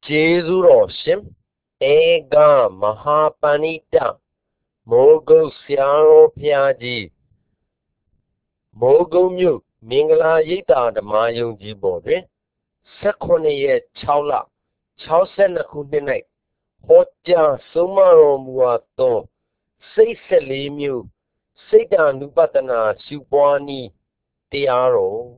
Jesu Ega Mahapanita Mogo Siaro Piaji Mogo Mu Mingla Yita the Mayung Jibode Secondary Chaula Chausen Kudinite Hoja Sumaro Muato Say Selimu Satan Nupatana Subwani Tiaro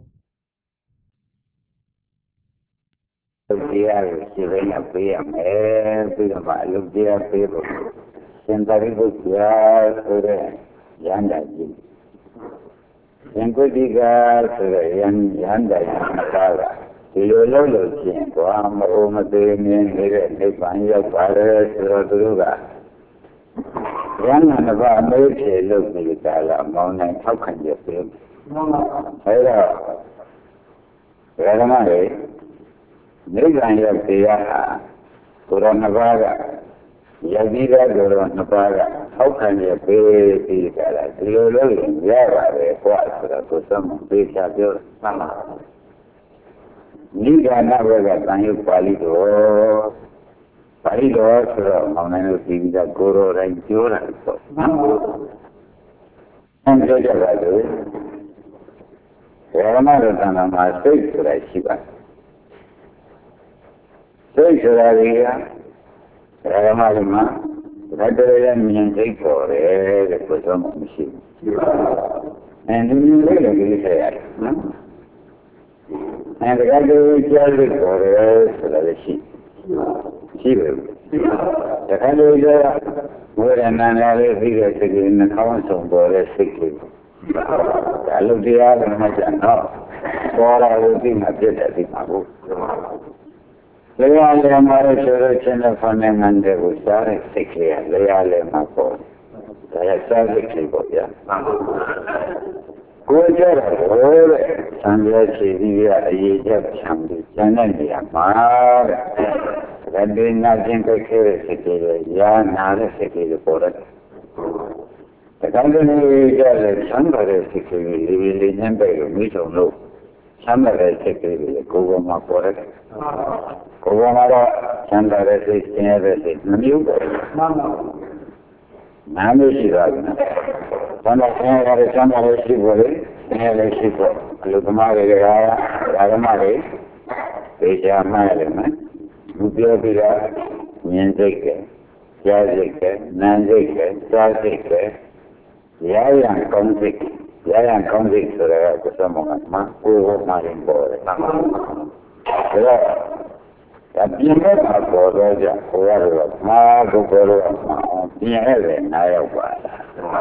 လုပ်တရားကိုရှင်းရင်းပေးရမယ်ပြီးတော့မှအလုပ်တရားပေးဖို့ရှင်သာရိပုတ္တရာဆိုတဲ့ရဟန္တာကြီးရှင်ကုတိကဆိုတဲ့ရဟန္တာကြီးနှစ်ပါးကဒီလိုလုပ်လို့ရှိရင်ဘာမအိုမသေးမြင်နေတဲ့နိဗ္ဗာန်ရောက်ပါတယ်ဆိုတော့သူတို့ကရဟန္တာနှစ်ပါးအမေးဖြေလုပ်ပြီးကြလားမောင်းနိုင်ထောက်ခံရပေးအဲဒါဘယ်မှာလဲနိဗ္ဗာန်ရောက်တရားဟာကိုရောနှစ်ပါးကယတိကကိုရောနှစ်ပါးကထောက်ခံရပေးပြီးကြတာဒီလိုလို့ရပါတယ်ကွာဆိုတော့ကိုယ်စမပေးချပြောမှန်ပါနိဗ္ဗာန်ဘက်ကတန်ရုပ်ပါဠိတော်ဆိုတော့မောင်နိုင်လို့ဒီကကိုရောတိုင်းပြောတာပေါ့မှန်ပါအဲ့ဒါကြပါလို့ဝရမရတနာမှာစိတ်ဆိုတာရှိပါတယ်စိတ်ဆိုတာကဓမ္မဓမ္မရတ္တရမြင်စိတ်ပေါ်တယ်တဲ့ကိုယ်ဆုံးမရှိဘူးအဲဒီမြင်လေးလည်းကြီးခဲ့ရတယ်နော်အဲဒီကတော့ကြားလို့ပေါ်တယ်ဆိုတာလည်းရှိပဲတခါလို့ကျဝေဒနာလည်းပြီးတဲ့စိတ်ကနှာခေါင်းဆုံးပေါ်တဲ့စိတ်ကအလုပ်တရားကမှကျတော့ပေါ်လာလို့ဒီမှာပြည့်တယ်ဒီမှာဘူးလေယာဉ်လည်းမှားဆိုတော့ချင်းတဲ့ဖန်နေငတဲ့ကိုစားတဲ့စိတ်ကလေးလေယာဉ်လည်းမှာပေါ်ဒါရစားစိတ်ကလေးပေါ့ဗျာကိုယ်ကြတော့ဟိုတဲ့ဆံပြချီပြီးရအရေးချက်ချမ်းပြီးကျန်တဲ့နေရာမှာတဲ့ဒါဒီနာချင်းကိုခဲတဲ့စိတ်ကလေးရာနာတဲ့စိတ်ကလေးပေါ်တယ်ဒါကြောင့်လည်းကြတယ်ဆံပါတဲ့စိတ်ကလေးလေးညံ့ပဲလို့မိဆုံးလို့ဆံပါတဲ့စိတ်ကလေးကိုယ်ကမှပေါ်တယ်ကိုယ်ကတော့ချမ်းသာတဲ့စိတ်ဆင်းရဲတဲ့စိတ်နှမျိုးပဲမှန်ပါဘူးနာမည်ရှိတာကဘာလို့ဆင်းရဲတဲ့ချမ်းသာတဲ့စိတ်ပေါ်လေဆင်းရဲတဲ့စိတ်ပေါ်အလုသမားတွေကဓမ္မတွေသိချာမှရတယ်နော်သူပြောပြီးတော့မြင်စိတ်ကကြားစိတ်ကနားစိတ်ကစားစိတ်ကရာယံကောင်းစိတ်ဆိုတဲ့ကိုယ်စမောကမှကိုယ်ဟောမှရင်ပေါ်တယ်မှန်ပါဘူးဒါတော့ပြင်းတဲ့ပေါ်တော့ကြဟိုရတော့မာကိုပေါ်တော့ပြင်းရတယ်နားရောက်ပါလား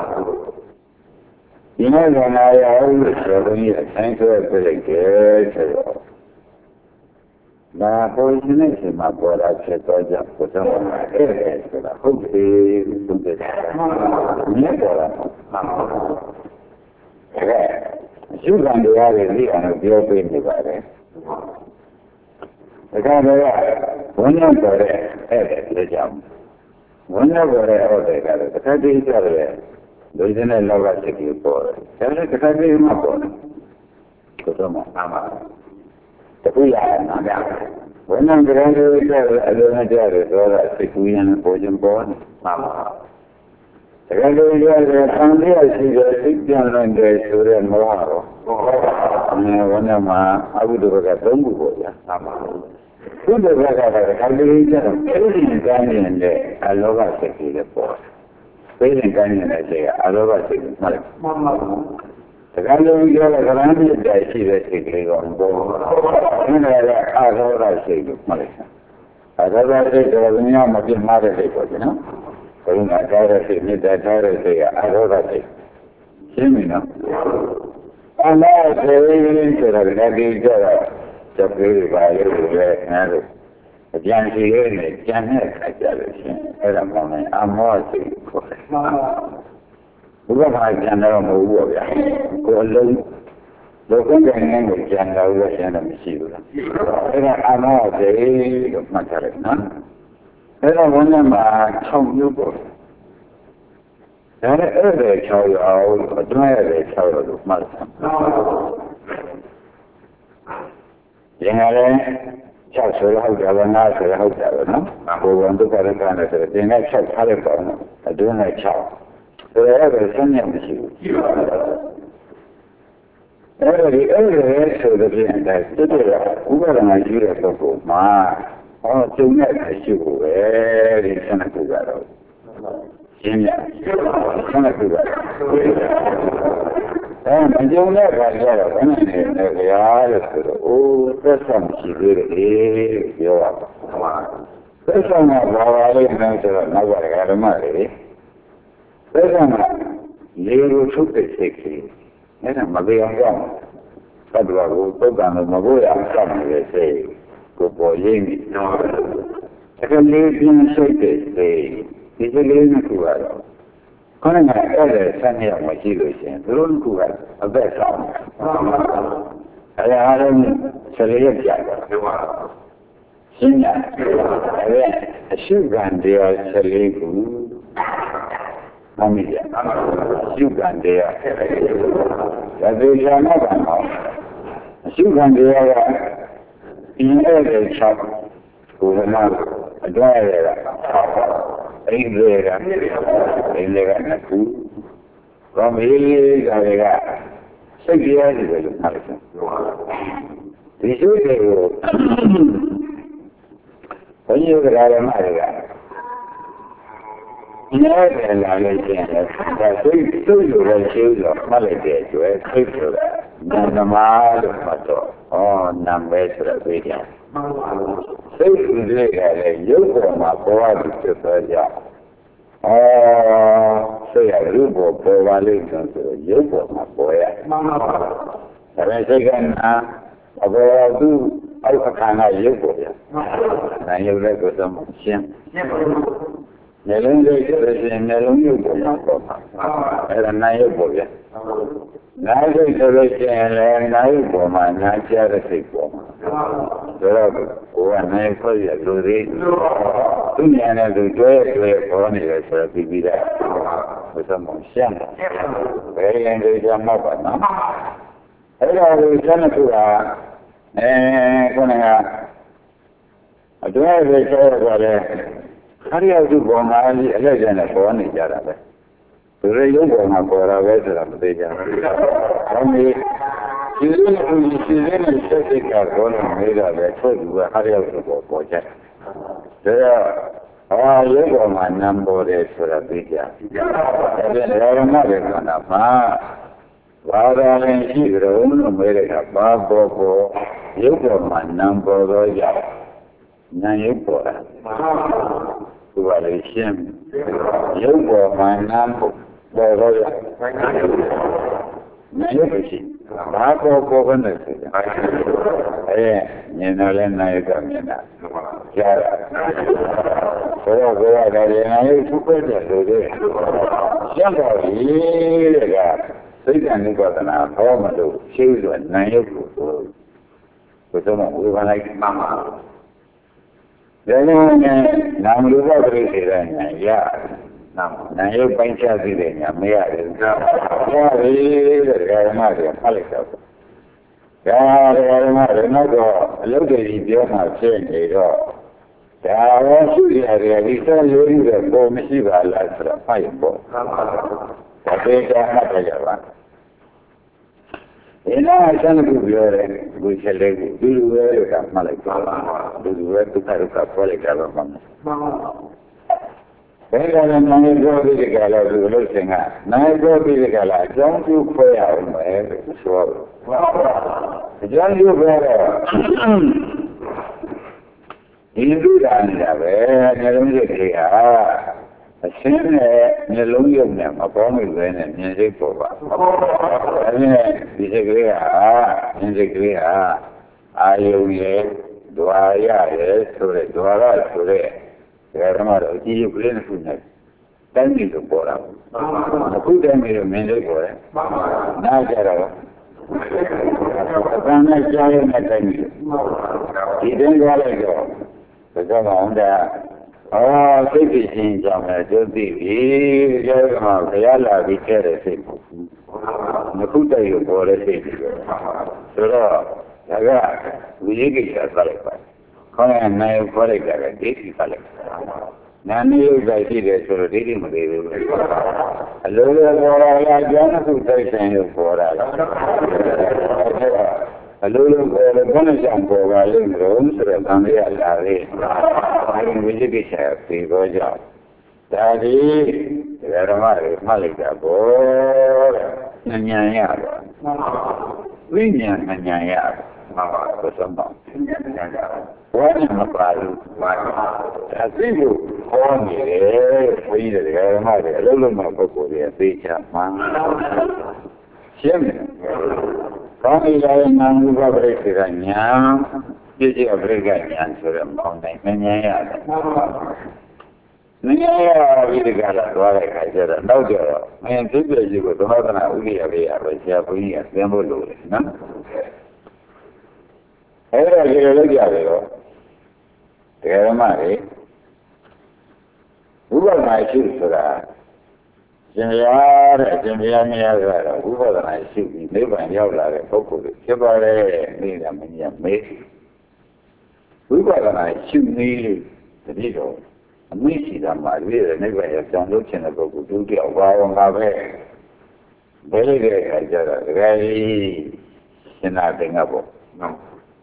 ပြင်းတဲ့နားရောက်လို့ဆိုတော့ဒီအတိုင်းဆိုပြလိုက်တယ်ဆိုတော့ဒါပေါ်ရှင်နေချိန်မှာပေါ်လာချက်တော့ကြကိုယ်တော့အဲ့ဒါဆိုတာဟုတ်ပြီသူတည်းမြင်ပေါ်လာမှန်ပါအဲ့ရှုခံတရားတွေသိအောင်ပြောပေးနေပါတယ်ဒါကြောင့်လည်းဝိညာဉ်ပေါ်တဲ့အဲ့ဒါကြောင့်ဝိညာဉ်ပေါ်တဲ့ဟုတ်တယ်ကလည်းတစ်ခါတည်းကြတယ်လူကျင်တဲ့လောကစိတ်ကြီးပေါ်တယ်ဒါလည်းတစ်ခါတည်းမှပေါ်တယ်ကိုယ်တော့မှအမှားတခုရအောင်ဗျာဝိညာဉ်ကြံတွေကြတယ်အလုံးနဲ့ကြတယ်ဆိုတော့စိတ်ကူးရင်ပေါ်ခြင်းပေါ်နေမှာပါတကယ်လို့ရတယ်ဆံရရှိတဲ့စိတ်ပြန်လာတယ်ဆိုတဲ့မောဟတော့ဝိညာဉ်မှာအဘုဒ္ဓဘကသုံးခုပေါ့ဗျာမှန်ပါဘုဒ္ဓဘကတော့ခန္ဓာကြီးကျတော့ပြည့်စုံကမ်းတဲ့အလောဘစိတ်ကြီးလည်းပေါ်ပြည့်စုံကမ်းနေတဲ့စိတ်ကအလောဘစိတ်မှန်ပါတကယ်လို့ရတဲ့ကရဏမြတ်တိုင်ရှိတဲ့စိတ်ကလေးကပေါ်အဲ့ဒါကအလောဘစိတ်ကိုမှတ်လိုက်အလောဘစိတ်ကတော့ဘယ်မှာမပြတ်မှားတဲ့စိတ်ပေါ့နော်ဘုရားထားတဲ့စိတ်မေတ္တာထားတဲ့စိတ်ကအရောဂစိတ်ရှင်းပြီနော်အလားဆိုရင်ဆိုတာလည်းဒီကြတော့စပြေးပါလေလည်းအဲ့လိုအကျဉ်းစီရဲ့နဲ့ကျန်တဲ့ခါကြလို့ရှင်အဲ့ဒါမှလည်းအမောစိတ်ခေါ်တယ်မှန်ပါဘုရားကကျန်တော့မဟုတ်ဘူးဗျာကိုယ်လုံးလောကကျန်တဲ့ကိုကျန်တော့လို့ရှင်တော့မရှိဘူးလားအဲ့ဒါအမောစိတ်လို့မှတ်ထားတယ်နော်အဲ့တော့ဘုန်းကြီးမှာ6မျိုးပေါ့ဒါနဲ့အဲ့ဒါ6ရောက်အတွင်းရတယ်6ရောက်လို့မှတ်တယ်။ဒီဟာလည်း 6ဆိုတော့ဟုတ်တယ်ဗျာ9ဆိုတော့ဟုတ်တယ်ဗျာနော်ဘုံဘုံဒုက္ခဒုက္ခနဲ့ဆိုတော့သင်္က6ထားလိုက်ပါတော့အတွင်းနဲ့6ဆိုတော့အဲ့ဒါဆင်းရဲမရှိဘူးကြည့်ပါဦးအဲ့ဒါဆိုတဲ့ပြင်တဲ့တူတူရဥပဒနာရှိတဲ့ပုဂ္ဂိုလ်မှာကျုံတဲ့ရှိဖို့ပဲဒီဆန္ဒကူကတော့ရှင်းရဆန္ဒကူကမကြုံတဲ့ခါကျတော့ဘယ်နဲ့လဲဗျာလို့ဆိုတော့အိုးသက်ဆောင်ရှိသေးတယ်ပြောရပါသက်ဆောင်ကဘာပါလဲဆိုတော့နောက်ကဓမ္မတွေသက်ဆောင်ကလေလိုထုတ်တဲ့စိတ်ကလေးအဲ့ဒါမပြောင်းကြောင်းသတ္တဝါကိုသုတ်ကံလို့မဖို့ရအောင်စောင့်နေတဲ့စိတ်ကိုပေါ်ရင်းပြီးတော့အဲ့ဒီလေးပြင်းစိတ်တဲ့စိတ်ဒီကလေးကခုကတော့ခဏကအဲ့ဒါဆန်းရမရှိလို့ရှင်သူတို့ကကအသက်ဆောင်အဲ့ဒါအားလုံးဆယ်ရက်ကြာတယ်ရှင်းရအဲ့ဒါအရှိကံတရား14ခုမမီးရအရှိကံတရားဒါပေမဲ့မကံတော့အရှိကံတရားကဒီအဲ့ဒါချက်ကိုယ်ကအတွဲရတာအိမ်တွေကနှစ်ခုဘာမေးကြတယ်ကစိတ်တရားတွေပဲလို့ပြောတယ်ဒီစိတ်တွေကိုဘုန်းကြီးကဓမ္မတွေကဒီလိုပဲလာလို့ရှိရင်ဒါစိတ်လိုပဲရှိလို့မှတ်လိုက်တဲ့အတွက်စိတ်ဆိုတာဓမ္မလို့မှတ်တော့နာမည်ဆိုတာသိကြစိတ်တွေကလည်းရုပ်ပေါ်မှာပေါ်ပြီးဖြစ်သွားကြစိတ်ရရုပ်ပေါ်ပေါ်ပါလိမ့်မယ်ဆိုရုပ်ပေါ်မှာပေါ်ရမှန်ပါပါဒါပေမဲ့စိတ်ကနာအဘောသူအောက်ခါကရုပ်ပေါ်ရနာရုပ်လည်းကိုယ်တော့ရှင်းနှလုံးလေးကျတော့ရှင်နှလုံးရုပ်ပေါ်မှာပေါ်မှာအဲ့ဒါနာရုပ်ပေါ်ရနာစိတ်ဆိုလို့ရှိရင်လည်းနာရုပ်ပေါ်မှာနာချတဲ့စိတ်ပေါ်မှာဆိုတော့ကိုယ်ကနိုင်ခွင့်ရလူသေးသူဉာဏ်နဲ့သူတွဲပေါ်နေတယ်ဆိုတော့ပြီးပြီးသားဘုရားမောရှင်းတယ်ဘယ်ရင်တွေကြမှာပါနော်အဲ့ဒါကိုစမ်းလို့ကခုနကအတွဲပဲဆိုတော့လေခရိယစုပေါ်မှာအလက်ကျန်နဲ့ပေါ်နေကြတာပဲသူရဲ့ရုပ်ပေါ်မှာပေါ်တာပဲဆိုတာမသိကြဘူး။ဒါမျိုးဒီလိုမျိုးရှိနေတဲ့စိတ်ကဘောလုံးနေတာပဲသူကခရိယစုပေါ်ကြတယ်။ဒါရုပ်ပေါ်မှာနာမ်ပေါ်တယ်ဆိုတာသိကြ။ဒါပြန်ဓမ္မတွေကမှာဘာသာရင်ရှိကြုံလို့မဲတဲ့ကဘာပေါ်ရုပ်ပေါ်မှာနာမ်ပေါ်တော့ကြနာမ်ရုပ်ပေါ်တာသူကလည်းရှင်းရုပ်ပေါ်မှာနာမ်ပေါ်တော့ရနာမ်ရုပ်ရှိဘာပေါ်ကနေဆိုတာညင်တော့လည်းနာမ်ရုပ်ကမြင်တာကြားတာဆိုတော့ကိုယ်ကဒါလည်းနာမ်ရုပ်သူ့ပဲတယ်ဆိုတဲ့ရှင်းတော့ဒီတဲ့ကစိတ်ဓာတ်နိဗ္ဗာန်ဟောမလို့ရှိဆိုနာမ်ရုပ်ကိုဆိုတော့ဝေဘာလိုက်မှမှာဒါကြောင့်နာမ်ရူပပရိသေရညာရနာယုတ်ပိုင်းခြားသိတဲ့ညာမရတယ်။ဒါရီတဲ့ဓမ္မတွေဖတ်လိုက်တော့ဒါဓမ္မတွေတော့အလုပ်တွေပြောမှဖြစ်နေတော့ဒါရောရှိရတယ်ဒီစံရိုးကြီးတဲ့ပုံမရှိပါလားဆိုတော့ဖတ်ရပေါ့။ဒါပေမဲ့မှတ်ကြပါဒီလားဆန်းကူပြောတယ်ကိုယ်ချက်လေးကိုဒီလိုပဲလို့ကမှတ်လိုက်ပါဒီလိုပဲဒုက္ခဒုက္ခပေါ်လိုက်တာပါမှန်ပါဘယ်ကလည်းနိုင်ပြောပြီးကြလားဒီလိုစင်ကနိုင်ပြောပြီးကြလားအကြောင်းကျခွဲရအောင်ပဲဆိုတော့အကြောင်းကျခွဲတော့ဒီလူတာနေတာပဲနှလုံးစိတ်တွေကအရှင်းနဲ့နှလုံးရုပ်နဲ့မပေါင်းမိပဲနဲ့မြင်စိတ်ပေါ်ပါအဲဒီနဲ့ဒီစိတ်ကလေးကမြင်စိတ်ကလေးကအာယုံရဲ့ဒွါရရဲ့ဆိုတဲ့ဒွါရဆိုတဲ့ဓမ္မတော်ကြည့်ရုပ်ကလေးနဲ့ခုနဲ့တိုင်းပြည်ကိုပေါ်တာအခုတိုင်းပြည်ကိုမြင်စိတ်ပေါ်တယ်နားကြတော့အတန်နဲ့ကြားရတဲ့တိုင်းပြည်ဒီတိုင်းသွားလိုက်တော့ဘယ်တော့မှအောင်တာစိတ်ဖြစ်ခြင်းကြောင့်လည်းကျိုးသိပြီကြောင့်မှဘုရားလာပြီးခဲ့တဲ့စိတ်မဟုတ်ဘူး။အခုတည်းကိုပေါ်တဲ့စိတ်တွေဆိုတော့ဒါကဝိရိကိစ္စသွားလိုက်ပါခေါင်းရနိုင်ခေါ်လိုက်တာကဒိဋ္ဌိကလည်းနာနေဥစ္စာရှိတယ်ဆိုတော့ဒိဋ္ဌိမသေးဘူးအလိုလိုပေါ်လာလားကျောင်းစုတိုက်ဆိုင်လို့ပေါ်လာလားအလိုလိုပေါ်လို့ဘယ်နဲ့ကြောင့်ပေါ်ပါလိမ့်မလို့ဆိုတော့သံဃာလာလေအဲဒီဝိသိကိစ္စပြီးတော့ကြောင့်ဒါဒီဓမ္မတွေမှတ်လိုက်တာပေါ့တဲ့ဉာဏ်ရတော့ဝိညာဉ်ဉာဏ်ရမှာပါဘုရားမောဝါနဲ့မပါဘူးဘာအသိလို့ဟောနေတယ်ဘုန်းကြီးတွေဓမ္မတွေအလုံးလုံးမဲ့ပုဂ္ဂိုလ်တွေသိချမှန်ရှင်းတယ်ကောင်းပြီလည်းနာမှုဘပရိစ္ဆေကညာပြည့်စုံပရိက္ခညာဆိုတော့မောင်းတိုင်းဉာဏ်ရတယ်ဉာဏ်ရပြီးဒီကလာသွားတဲ့ခါကျတော့နောက်ကျတော့မင်းသိပြည့်စုံကိုသမထနာဥရိယလေးရပဲဆရာဘုန်းကြီးကသင်ဖို့လိုတယ်နော်အဲ့ဒါကြည့်လို့ကြရတယ်တော့တရားဓမ္မတွေဥပဒနာရှိဆိုတာရှင်ရတဲ့ရှင်ဘုရားမြတ်ကတော့ဥပဒနာရှိပြီးနိဗ္ဗာန်ရောက်လာတဲ့ပုဂ္ဂိုလ်တွေဖြစ်ပါလေနေတာမင်းကြီးမေးဥပဒနာရှိနေလို့တတိတော်အမိရှိတာမှတွေ့တဲ့နိဗ္ဗာန်ရောက်ဆောင်လို့ခြင်းတဲ့ပုဂ္ဂိုလ်ဒုတိယဘာဝငါပဲဘယ်လိုလဲခါကြတော့တကယ်ရှင်နာတင်ကပေါ့နော်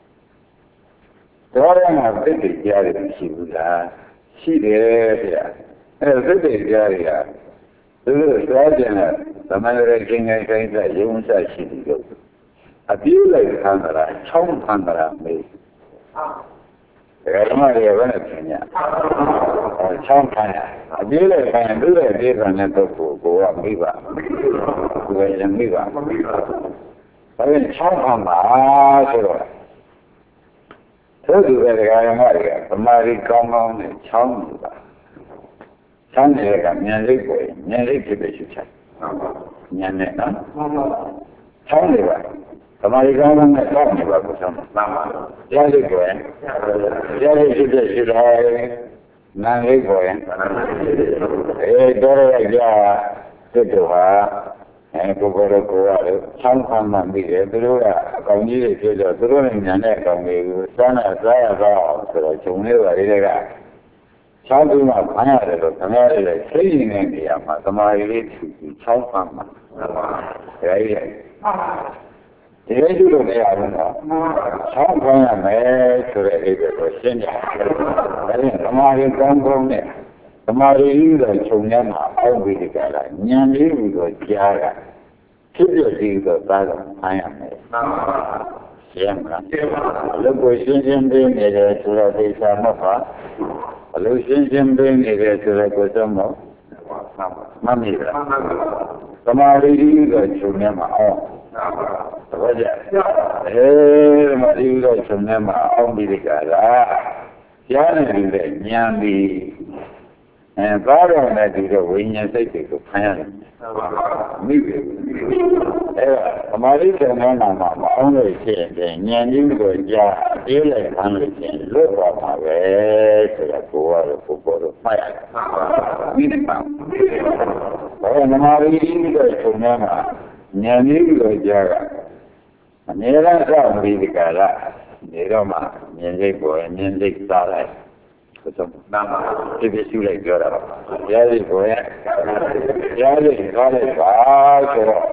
တော်ရမှာသိတဲ့ကြားရရှိဘူးလားရှိတယ်ဗျာအဲ့သိတဲ့ကြားရသူတို့သွားကြတဲ့သမဏရေကျင်ငယ်တိုင်းကယုံစရှိတယ်လို့အပြည့်လိုက်ခံတာချောင်းခံတာမေးဓမ္မတွေကဘယ်နဲ့ပြင်ညာချောင်းခံရအပြည့်လိုက်ခံသူ့ရဲ့ဒေသနဲ့တော့ကိုကမိပါကိုယ်လည်းမိပါဘာလို့ချောင်းခံပါဆိုတော့သို့သူပဲဓမ္မတွေကသမာဓိကောင်းကောင်းနဲ့ချောင်းနေတာချမ်းတဲ့ကဉာဏ်လေးပေါ်ဉာဏ်လေးဖြစ်ဖြစ်ရှိချင်ဉာဏ်နဲ့နော်ချောင်းနေပါသမာဓိကောင်းကောင်းနဲ့ချောင်းနေပါကိုချောင်းမှန်ပါတရားလေးပေါ်တရားလေးဖြစ်ဖြစ်ရှိတယ်နာမ်လေးပေါ်တော်ရရတွတ်တော်ဟာကိုယ်ကိုယ်ကိုယ်ကချောင်းခံမှမိတယ်သူတို့ကအကောင်ကြီးတွေဖြစ်တော့သူတို့နဲ့ဉာဏ်နဲ့အကောင်တွေကိုစားရအောင်ဆိုတော့ဂျုံလေးပါလေးတွေကချောင်းပြီးမှခံရတယ်လို့ခင်ဗျားတွေလည်းသိနေတဲ့နေရာမှာသမာဓိလေးထူပြီးချောင်းခံမှာဒါကြီးဒီလိုကျလို့မရဘူးနော်ချောင်းခံရမယ်ဆိုတဲ့အိဗယ်ကိုရှင်းကြတယ်ဒါနဲ့သမာဓိကောင်းကောင်းနဲ့သမာဓိကြီးတော့ခြုံရမှာအောက်ပြီးဒီကလာဉာဏ်လေးပြီးတော့ကြားတာဖြစ်ဖြစ်ပြီးတော့သားတော့ခံရမယ်ရှင်းမလားအလုပ်ကိုရှင်းပေးနေတယ်ဆိုတော့သိချာမှတ်ပါအလုပ်ရှင်းပေးနေတယ်ဆိုတော့ကိုယ်ဆုံးတော့မှတ်မိလားသမာဓိကြီးတော့ခြုံရမှာအောင်သဘောကျသမာဓိကြီးတော့ခြုံရမှာအောင်ပြီးဒီကလာကြားနေတယ်ဉာဏ်ပြီးသားတော်နဲ့ဒီတော့ဝိညာဉ်စိတ်တွေကိုဖမ်းရတယ်မိပြီအဲ့ဒါသမာဓိဆံနာမှာမအောင်လို့ရှိရင်ဉာဏ်ကြီးကိုကြားအေးလိုက်ဖမ်းလို့ရှိရင်လွတ်သွားမှာပဲဆိုတော့ကိုယ်ကတော့မှတ်ရတယ်မိတယ်ပါဘာသမာဓိကြီးကိုခြုံနေမှာဉာဏ်ကြီးကိုကြားကအနည်းငယ်စောင့်ပြီးဒီကလာနေတော့မှဉာဏ်စိတ်ပေါ်ဉာဏ်စိတ်စားလိုက်ဆိုတော့နာမပြည့်စုံလိုက်ပြောတာပါတရားလေးကိုတရားလေးခေါ်လိုက်ပါဆိုတော့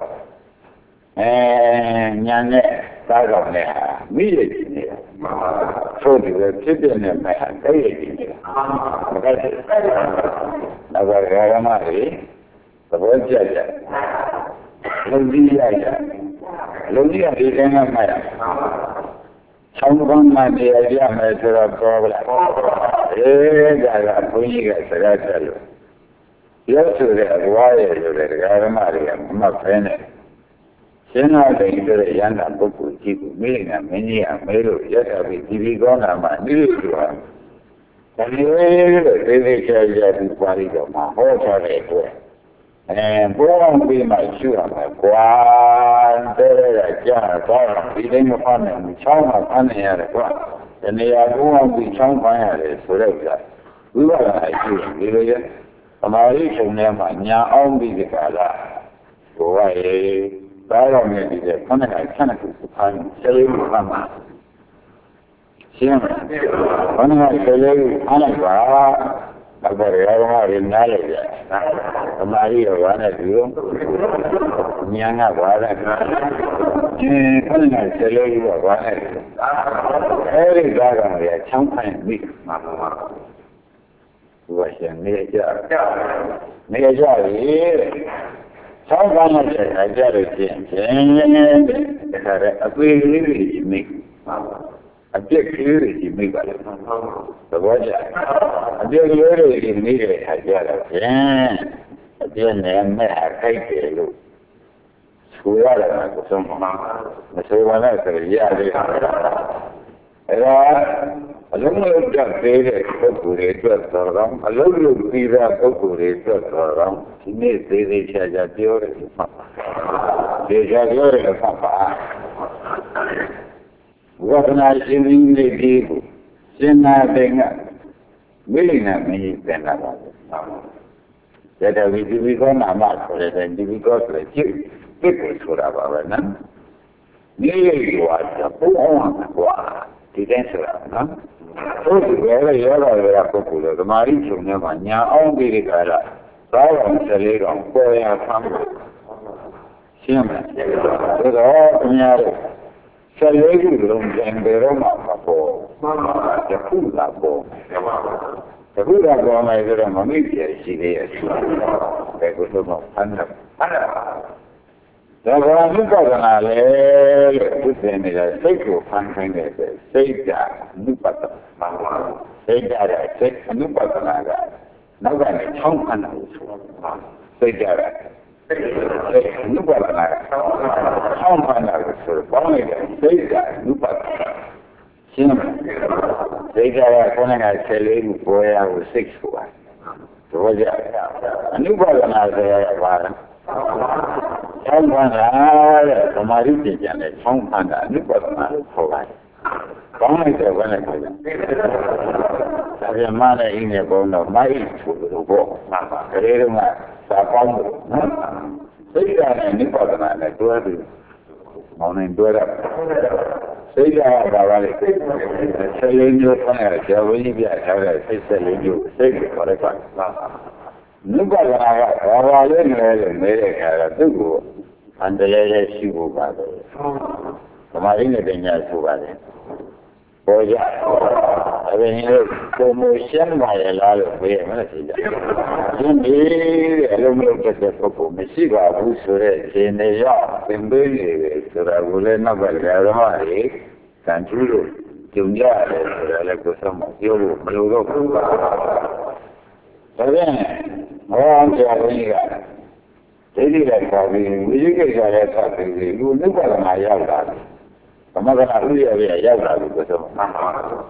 ညာနဲ့သားတော်နဲ့မိရည်ကြီးနေတာဆိုဒီလိုဖြစ်ပြနေမှာတိတ်ရည်ကြီးနေတာမကဲနောက်တော့ဓမ္မတွေသဘောကျကြလုံကြီးရကြလုံကြီးရဒီကနေ့မှရချောင်းကောင်းမှတရားရမယ်ဆိုတော့ပေါ်လာဒါကဘုန်းကြီးကစကားဆက်လို့ရုပ်ဆိုတဲ့ဘဝရဲ့ဆိုတဲ့ဓမ္မတွေကမဖဲနဲ့ရှင်းလာတဲ့ဆိုတဲ့ရဟန္တာပုဂ္ဂိုလ်ကြီးကိုမိနေမင်းကြီးကမဲလို့ရက်ရပြီးဒီကောင်းတာမှနိရိဆိုတာဒါမျိုးလို့သိသိချာချာဒီပါဠိတော်မှာဟောထားတဲ့အတွက်ဘောင်းပြီးမှရှုရမယ်ကွာတဲ့ရကြားတော့ဒီတိုင်းမဖမ်းနိုင်ဘူးချောင်းမှာဖမ်းနေရတယ်ကွာဒီနေရာဘောင်းပြီးချောင်းဖမ်းရတယ်ဆိုတော့ကဝိပဿနာရှုရင်ဒီလိုရဲ့သမာဓိရှင်ထဲမှာညာအောင်ပြီးဒီကလာဘဝရဲ့သားတော်မြတ်ဒီကခဏခဏခုဖမ်းစေလို့ဖမ်းမှာရှင်းလားဘုန်းကလည်းအားလိုက်ပါတော့ရအောင်ရင်းနားလိုက်ကြသမာဓိရောဘာနဲ့ဒီလိုဉာဏ်ကဘာလဲဘုန်းကလည်းဘာနဲ့အဲဒီကားကလည်းချောင်းခိုင်းပြီမှာပါဘုရားရှင်နေကြပြီချောင်းကောင်းတဲ့ကြလို့ရှိရင်ဒါကြတဲ့အပေလေးတွေမိအပြက်ကလေးတွေမိပါလေသဘောကျအပြက်ကလေးတွေမိတဲ့အခါကျတော့ဖြင့်အပြက်နဲ့မဲ့အခိုက်တယ်လို့ဆိုရတယ်ကိုဆုံးမှာမဆိုပါနဲ့ဆိုရတယ်အဲ့ဒါအလုံးလုံးကြသေးတဲ့ပုဂ္ဂိုလ်တွေအတွက်တော်တော်အလုံးလုံးပြီးတဲ့ပုဂ္ဂိုလ်တွေအတွက်တော်တော်ဒီနေ့သေးသေးချာချာပြောရတယ်မှတ်ပါဒီချာပြောရတယ်မှတ်ပါဝိပဿနာရှင်ကြီးတွေဒီကိုရှင်နာတဲ့ကမိနာမင်းပြန်လာပါဒါတဝိဒီကောနာမဆိုတဲ့ဒီဝိကောဆိုတဲ့จิตကိုဆိုတာပါပဲနော်ဒီလိုဟာပုံအောင်ကွာဒီတဲ့ဆိုတာနော်ဟုတ်တယ်လေရောတာရပုဂ္ဂိုလ်လေသမာဓိချုပ်နေမှာညာအောင်ပြီးဒီကရသာတော်14ကောင်ပေါ်ရဖမ်းလို့ရှင်းမယ်ဒါတော့ခင်ဗျားတို့14ခုလုံးကျန်တယ်တော့မှာပေါ့တခုလာပေါ့တခုလာပေါ်မယ်ဆိုတော့မမိပြည့်ရှိသေးရဲ့ဘယ်ကိုတော့ဖမ်းတယ်ဒါကဘုက္ခနာလေလို့သူသင်နေတဲ့စိတ်ကိုဖန်ခိုင်းတဲ့စိတ်ကအနုပတ္တမဟာစိတ်ကြတဲ့စိတ်အနုပတ္တနာကနောက်ကနေချောင်းဖန်တာလို့ဆိုတာစိတ်ကြတဲ့အနုပတ္တနာကချောင်းဖန်တာလို့ဆိုတော့ဘောင်းနေတဲ့စိတ်ကအနုပတ္တနာရှင်းမလားစိတ်ကြတဲ့ခေါင်းက14ခုပေါ်ရကိုစိတ်ဆိုတာတော့ကြအနုပတ္တနာဆိုရပါလားချောင်းဖန်တာတဲ့သမာဓိကျင့်တဲ့ချောင်းဖန်တာအနုပဒနာလို့ခေါ်ပါတယ်။ကောင်းလိုက်တယ်ဘယ်နဲ့ခေါ်လဲ။ဒါပြန်မနဲ့အင်းနဲ့ပုံတော့မိုက်ဆိုလို့ပေါ့။မှန်ပါ။ဒါလေးတော့ကသာကောင်းလို့နော်။စိတ်ဓာတ်နဲ့အနုပဒနာနဲ့တွဲပြီးမောင်းနေတွဲတာ။စိတ်ဓာတ်ကဘာလဲ။ဆက်လေးမျိုးခေါ်ရတယ်ဇဝိညပြထားတဲ့စိတ်ဆက်လေးမျိုးစိတ်ကိုခေါ်လိုက်ပါ။မှန်ပါ။နုပဒနာကဘာလဲလို့နေတဲ့အခါကသူ့ကိုအန္တရာယ်ရှိဖို့ပါတယ်။သမာဓိနဲ့ပညာဆိုပါတယ်။ပေါ်ကြ။အဲဒီလိုပုံမရှင်းပါရဲ့လားလို့ပြောရမယ်စီကြ။ဒီအလုံးလုံးတဲ့ပုဂ္ဂိုလ်မရှိပါဘူးဆိုတဲ့ခြေနေရောက်သင်ပေးနေတယ်ဆိုတာကိုလည်းနောက်ကလည်းဓမ္မတွေကံကျူးလို့ကြုံကြရတယ်ဆိုတာလည်းကိုယ်ဆုံးမပြောလို့မလိုတော့ဘူး။ဒါပြန်ဟောကြရင်းကဒိဋ္ဌိလည်းခေါ်ပြီးဝိသုကိစ္စလည်းဆက်ပြီးလူနိဗ္ဗာန်မှာရောက်တာသမဂ္ဂနာဥရရရောက်တာလို့ဆိုမှန်ပါ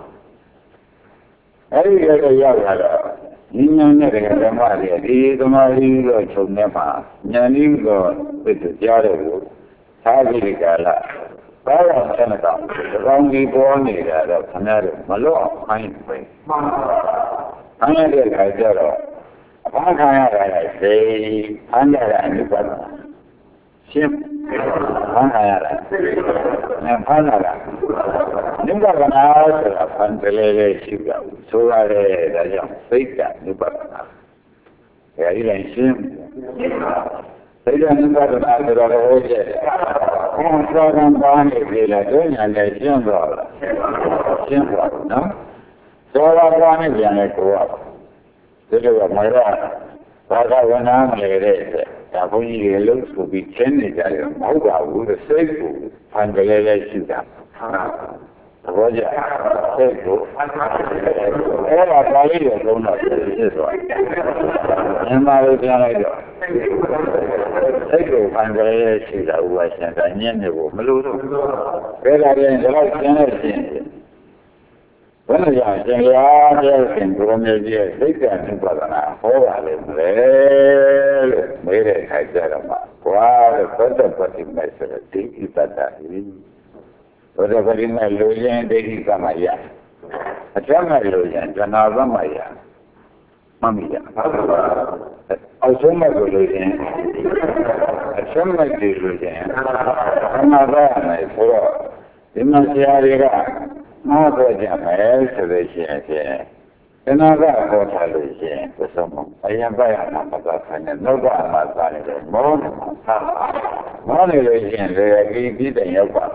အဲဒီရောက်လာတော့ဉာဏ်နဲ့ဓမ္မတွေဒီသမာဓိတော့ခြုံနေမှာဉာဏ်ကြီးတော့ပြည့်ကြားတယ်လို့သာဝိကလာဘာလို့ဆန္ဒတောင်းဒီကောင်းကြီးပေါ်နေတာတော့ခင်ဗျားတို့မလွတ်အောင်ခိုင်းပဲမှန်ပါအဲ့ဒီခါကျတော့ဘာခံရတာလဲစိတ်အန္တရာယ်အနုပဒနာရှင်းဘာခံရတာနဲ့ဖမ်းလာတာနိဗ္ဗာန်ဆိုတာဖန်တယ်လေရှိတာဆိုရတယ်ဒါကြောင့်စိတ်ကနိဗ္ဗာန်အဲဒီလည်းရှင်းစိတ်ကနိဗ္ဗာန်ဆိုတော့ဟောချက်ဘုရားကံပါနေပြီလားတို့ညာလည်းရှင်းတော့လားရှင်းပါဘူးနော်သောတာပန်နဲ့ပြန်လဲကိုယ်ကဒီလိုကမရဘာသာဝနာမလဲတဲ့ဒါဘုန်းကြီးတွေလုံးဆိုပြီးရှင်းနေကြတယ်မဟုတ်ပါဘူးစိတ်ကိုဖန်ကြလဲရှိတာသဘောကျစိတ်ကိုအဲ့ဒါပါဠိတော်လုံးတော့ဖြစ်သွားမြန်မာလိုပြန်လိုက်တော့စိတ်ကိုဖန်ကြလဲရှိတာဥပရှင်ကညံ့နေကိုမလို့တော့ဘယ်လာရင်ဒီလောက်ကျန်တဲ့ရှင်ဘယ်လိုကြောင့်ရှင်ရားပြောရှင်ဘုရားမြတ်ကြီးရဲ့စိတ်ကနိဗ္ဗာန်ဟောပါလိမ့်မယ်လို့မေးတဲ့အခါကျတော့မှဘွားတဲ့ဘုဒ္ဓပတိမေဆိုတဲ့ဒိဋ္ဌိပတ္တဟိဘုဒ္ဓပတိမေလူရင်ဒိဋ္ဌိကမှရအထက်မဲ့လူရင်ဇနာဘမှရမမရအောက်ဆုံးမဲ့လူရင်အထက်မဲ့လူရင်ဇနာဘမှဆိုတော့ဒီမှာဆရာတွေက Not what I'm a another hotel for some. I am by another and no one money relation, they be the yoga.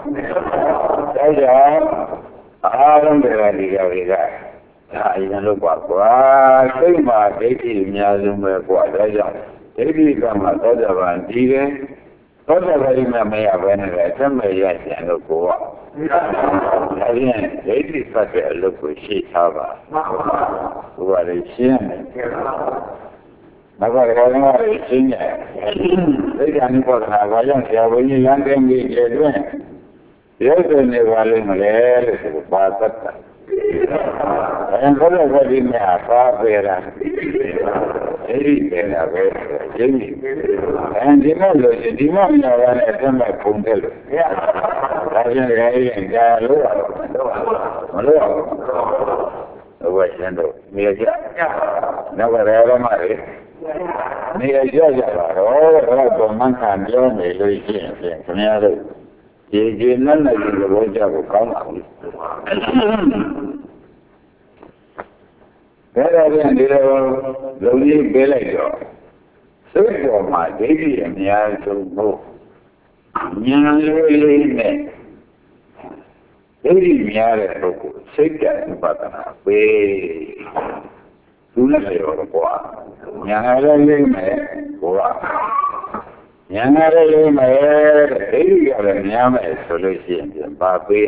I don't really I look what say my baby, Yazum, what I am. Baby, come a other one, Tigre. Other may have any somebody and look for. Again, lady such a look with she have what is she? Never having a singer. They can put a young when you young and be doing. The other never in the part. And whatever in their father, anything of it, and the mother, the demon are at them by Puntel. I didn't the West End of never ever married. Near Georgia, all of mankind, only Louisiana, from the other. You none of the road of come. There are the lonely village. So for my baby and the eyes of both. Baby, Miara, say that, but way. Sooner or more. Yana, Yanare may Yama solution, Babi,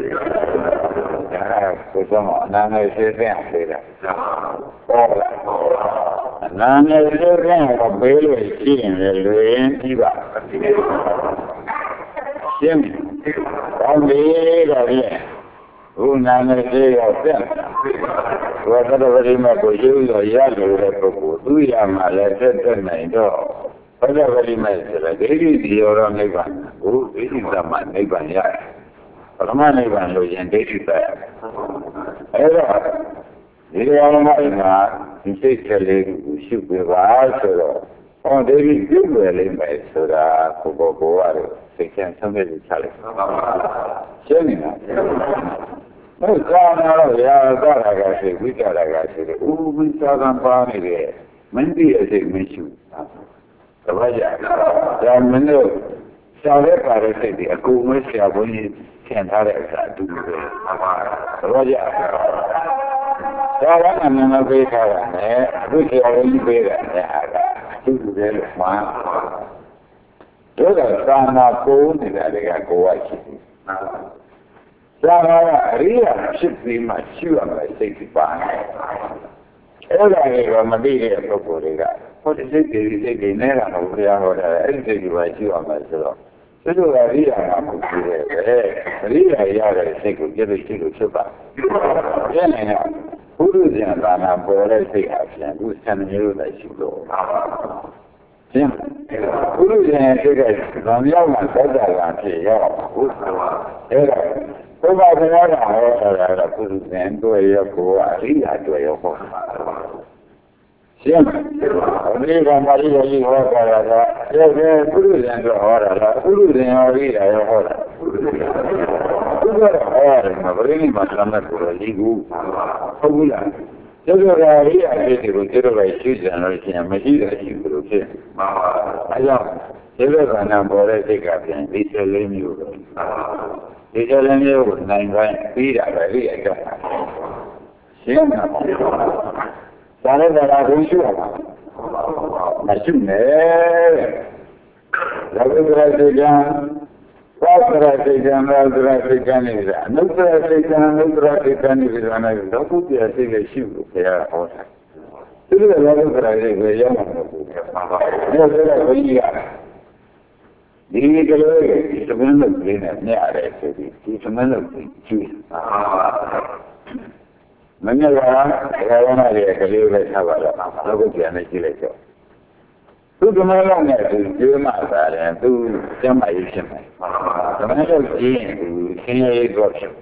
Nana is Nana is a baby seeing the Luan Eva. Jimmy, only who Nana say of them. Whatever him up with you or Yellow, do Yama, let them know. Whatever he makes it, they are on Ivan. Oh, this is a man, Ivan, yeah. Roman Ivan, and they did that. Ever, they are my in particularly, should be wise or oh, they will do well in my soda, Coco, they can somebody tell it. Seminar. No, we got a guy, oh, we saw them party there. Monday, as they mentioned. The Raja, Salve parece a come si aboni sentare tu. Raja. Sala non aveva lui aveva bere tu del ma. Dove stanno con la lega coaci. Sala ria si ma ci va a sei ora che ma dire proprio lega. Poi se che ne erano ora e se vai ci va a mezzo. Se tu la via a cucire, ria ya se che che lo so fa. Viene pure già la buona se che usano io da sicuro. Sì. Pure già che non io ma cosa la che io. Era come era pure dentro e io ria io Siempre, obliga a María y Guacara, yo que pruden ahora, la pruden ahora, ahora. Ahora, ma prima passando por allí, popular. Yo creo que había que quiero que chiusa, no le llama medida, sí, pero que. Allá, se ve ganar por ese café, dice el enemigo. Dice el enemigo, no hay vida, la vida, ya. Siempre. Sale da consumo. Ma ci ne. La vedrai che già. Quattro che già l'altra che già ne sa. Non che dopo ti ha che scivo che ha cosa. Tu la vedrai che già non sarà via. Dì che lo vedi, sto venendo bene, ne adesso, ti sto venendo qui. Manila, Ravana, Kaliva, Savala, Logotia, and Chileto. Two tomorrow, two Masa, and two Jamaican. The matter of being Kenya worship.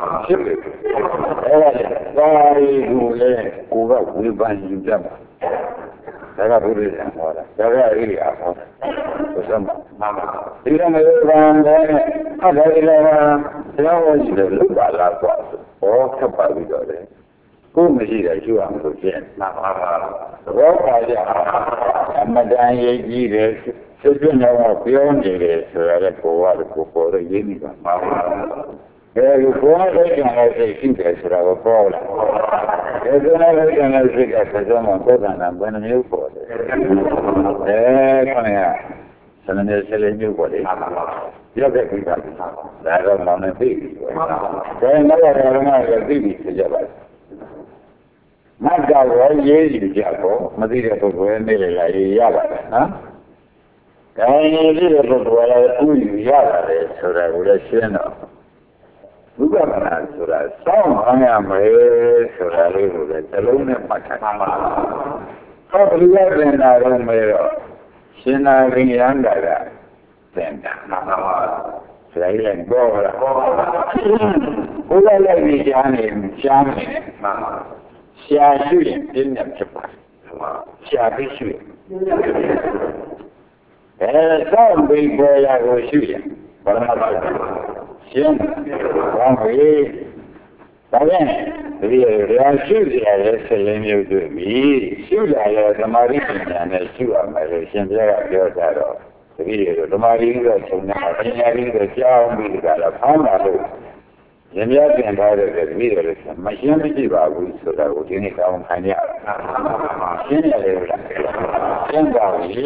Why do they over we bind in them? There are Buddhism, there are really for some Mama. Even the one there was the look at that. ဘောခပ်ပါပြီးတော့လေကိုယ်မရှိတဲ့ရှိအောင်ဆိုဖြင့်ဘောပါကြအမတန်ရေးကြီးတယ်စွတ်တော့ပြောနေတယ်ဆိုရတဲ့ကိုယ်ကကိုယ်ပေါ်တော့ရေးမိပါမှာအဲဒီဘောလေးကလည်းရှိတယ်ဆိုတာကိုပေါ်လာအဲဒီလည်းကလည်းရှိတဲ့ဆိုတော့ကိုယ်ကလည်းဘယ်နှမျိုးပေါ်တယ်ခေါင်းကဆန္ဒနဲ့ဆက်လက်မျိုးပေါ်တယ်ရောက်တဲ့ကိစ္စဒါတော့မောင်နဲ့သိပြီဒါနဲ့တော့လည်းသိပြီဆိုကြပါမတ်တော်ရေးကြည့်ကြတော့မသိတဲ့ပုဂ္ဂိုလ်နဲ့လည်းရေးရပါတယ်နော်ဒါရေးတဲ့ပုဂ္ဂိုလ်ကလည်းဥယူရပါတယ်ဆိုတာကိုလည်းရှင်းတော့ဘုရားကနာဆိုတာစောင့်အောင်ရမယ်ဆိုတာလေးကိုလည်းတစ်လုံးနဲ့မှတ်ထားပါဟောဘုရားပြန်လာတော့မယ်တော့ရှင်နာရင်ရန်တာကပြန်တာဆရာကြီးလည်းပြောတာဘုရားလည်းဒီရှားနေရှားနေရှားရှိရင်ပြင်းနေဖြစ်ပါရှားပြီးရှိရင်စောင့်ပြီးပေါ်ရကိုရှိရင်ဘာမှမဖြစ်ရှင်းဘာမလို့ဒါပြန်ဒီရာရှိကြတဲ့ဆလင်းမျိုးတွေပြီးရှိလာတဲ့သမာဓိပညာနဲ့ရှိရမယ်လို့ရှင်ပြကပြောတာတော့ဒီလိုသမာဓိတော့ဆုံးတာပညာရင်းတော့ကြောင်းပြီးကြတာဖောင်းလာလို့ရင်ပြပြန်ထားတဲ့ဒီလိုလို့မရှင်းမရှိပါဘူးဆိုတာကိုဒီနေ့ကောင်းခံရရှင်းရတယ်လားရှင်းပါပြီ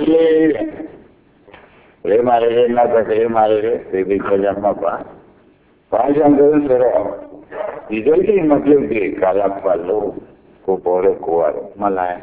လေမာလေးနောက်ကလေးမာလေးဒီပြောကြမှာပါဘာကြောင့်လဲဆိုတော့ဒီဒိဋ္ဌိမပြုတ်တဲ့ကာလပတ်လို့ကိုပေါ်တော့ကိုရတယ်မလား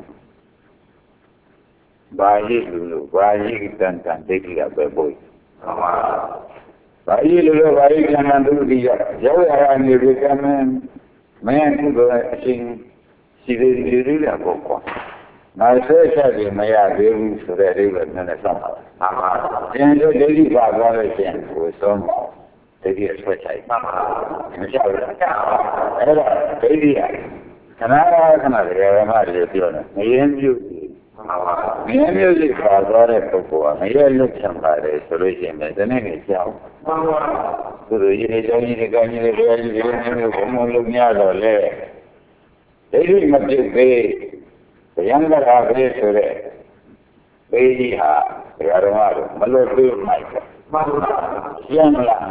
ဘာကြီးလို့ဘာကြီးတန်တန်ဒိဋ္ဌိကပဲပို့ဘာကြီးလို့ဘာကြီးကံတန်သူဒီရောက်ရတာနေပြီကမင်းမင်းကအချင်းစီရီရီလာပေါ့ကွာနောက်ဆက်ချက်တွေမရသေးဘူးဆိုတဲ့အိဗယ်နဲ့လည်းဆောက်ပါသင်တို့ဒိဋ္ဌိပါသွားလို့ရှိရင်ကိုဆုံးပါဒိဋ္ဌိအဆွဲချိုက်မရှောက်ဘူးအဲ့တော့ဒိဋ္ဌိကခဏခဏကြရမလို့ပြောတယ်ငရင်မျိုးငရင်မျိုးကြီးပါသွားတဲ့ပုဂ္ဂိုလ်ကငရဲလွတ်ချင်ပါတယ်ဆိုလို့ရှိရင်လည်းတနေ့နေ့ကြောက်သူတို့ရေးကြောင်းကြီးတွေကကြီးတွေမျိုးဘုံမလုံးများတော့လေဒိဋ္ဌိမပြည့်သေးဗျံကရာပဲဆိုတဲ့ဘေးကြီးဟာဘယ်တော့မှမလွတ်သေးဘူးမိုက်ရှင်းလား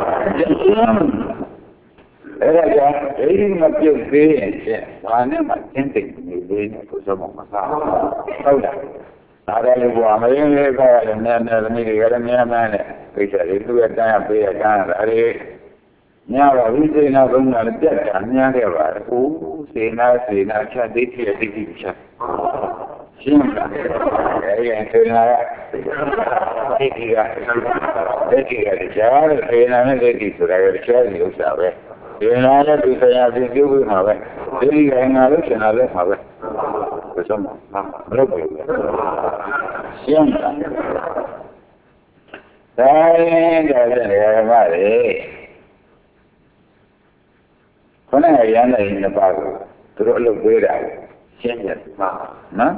အဲ့ဒါကြောင့်ဒိဋ္ဌိမပြုတ်သေးရင်ဖြင့်ဘာနဲ့မှသင်သိနေသေးနဲ့ကိုယ်စမောမစားဟုတ်လားဒါလည်းဘုရားမင်းလေးကလည်းနည်းနည်းသမီးတွေကလည်းများများနဲ့ကိစ္စတွေသူ့ရဲ့တန်းရပေးရတန်းရတာအဲ့ဒီများတော့ဝိသေနာဘုံကလည်းပြတ်တာများခဲ့ပါတယ်။အိုးစေနာချက်ဒိဋ္ဌိရဲ့ဒိဋ္ဌိချက်ရှင်းလား။အဲဒီစေနာကဒိဋ္ဌိကကြားတဲ့စေနာနဲ့ဒိဋ္ဌိဆိုတာကကြားတဲ့ဥစ္စာပဲ။စေနာနဲ့သူဆရာပြင်ပြုပြီးမှာပဲ။ဒိဋ္ဌိကငါလို့ရှင်လာလဲမှာပဲ။ဘယ်ဆုံးမလုပ်ဘူး။ရှင်းလား။ဒါရင်ကြတဲ့နေရာမှာလေခဏရမ်းနေနှစ်ပါးကိုသူတို့အလုပ်ပေးတာရှင်းပြမှာနော်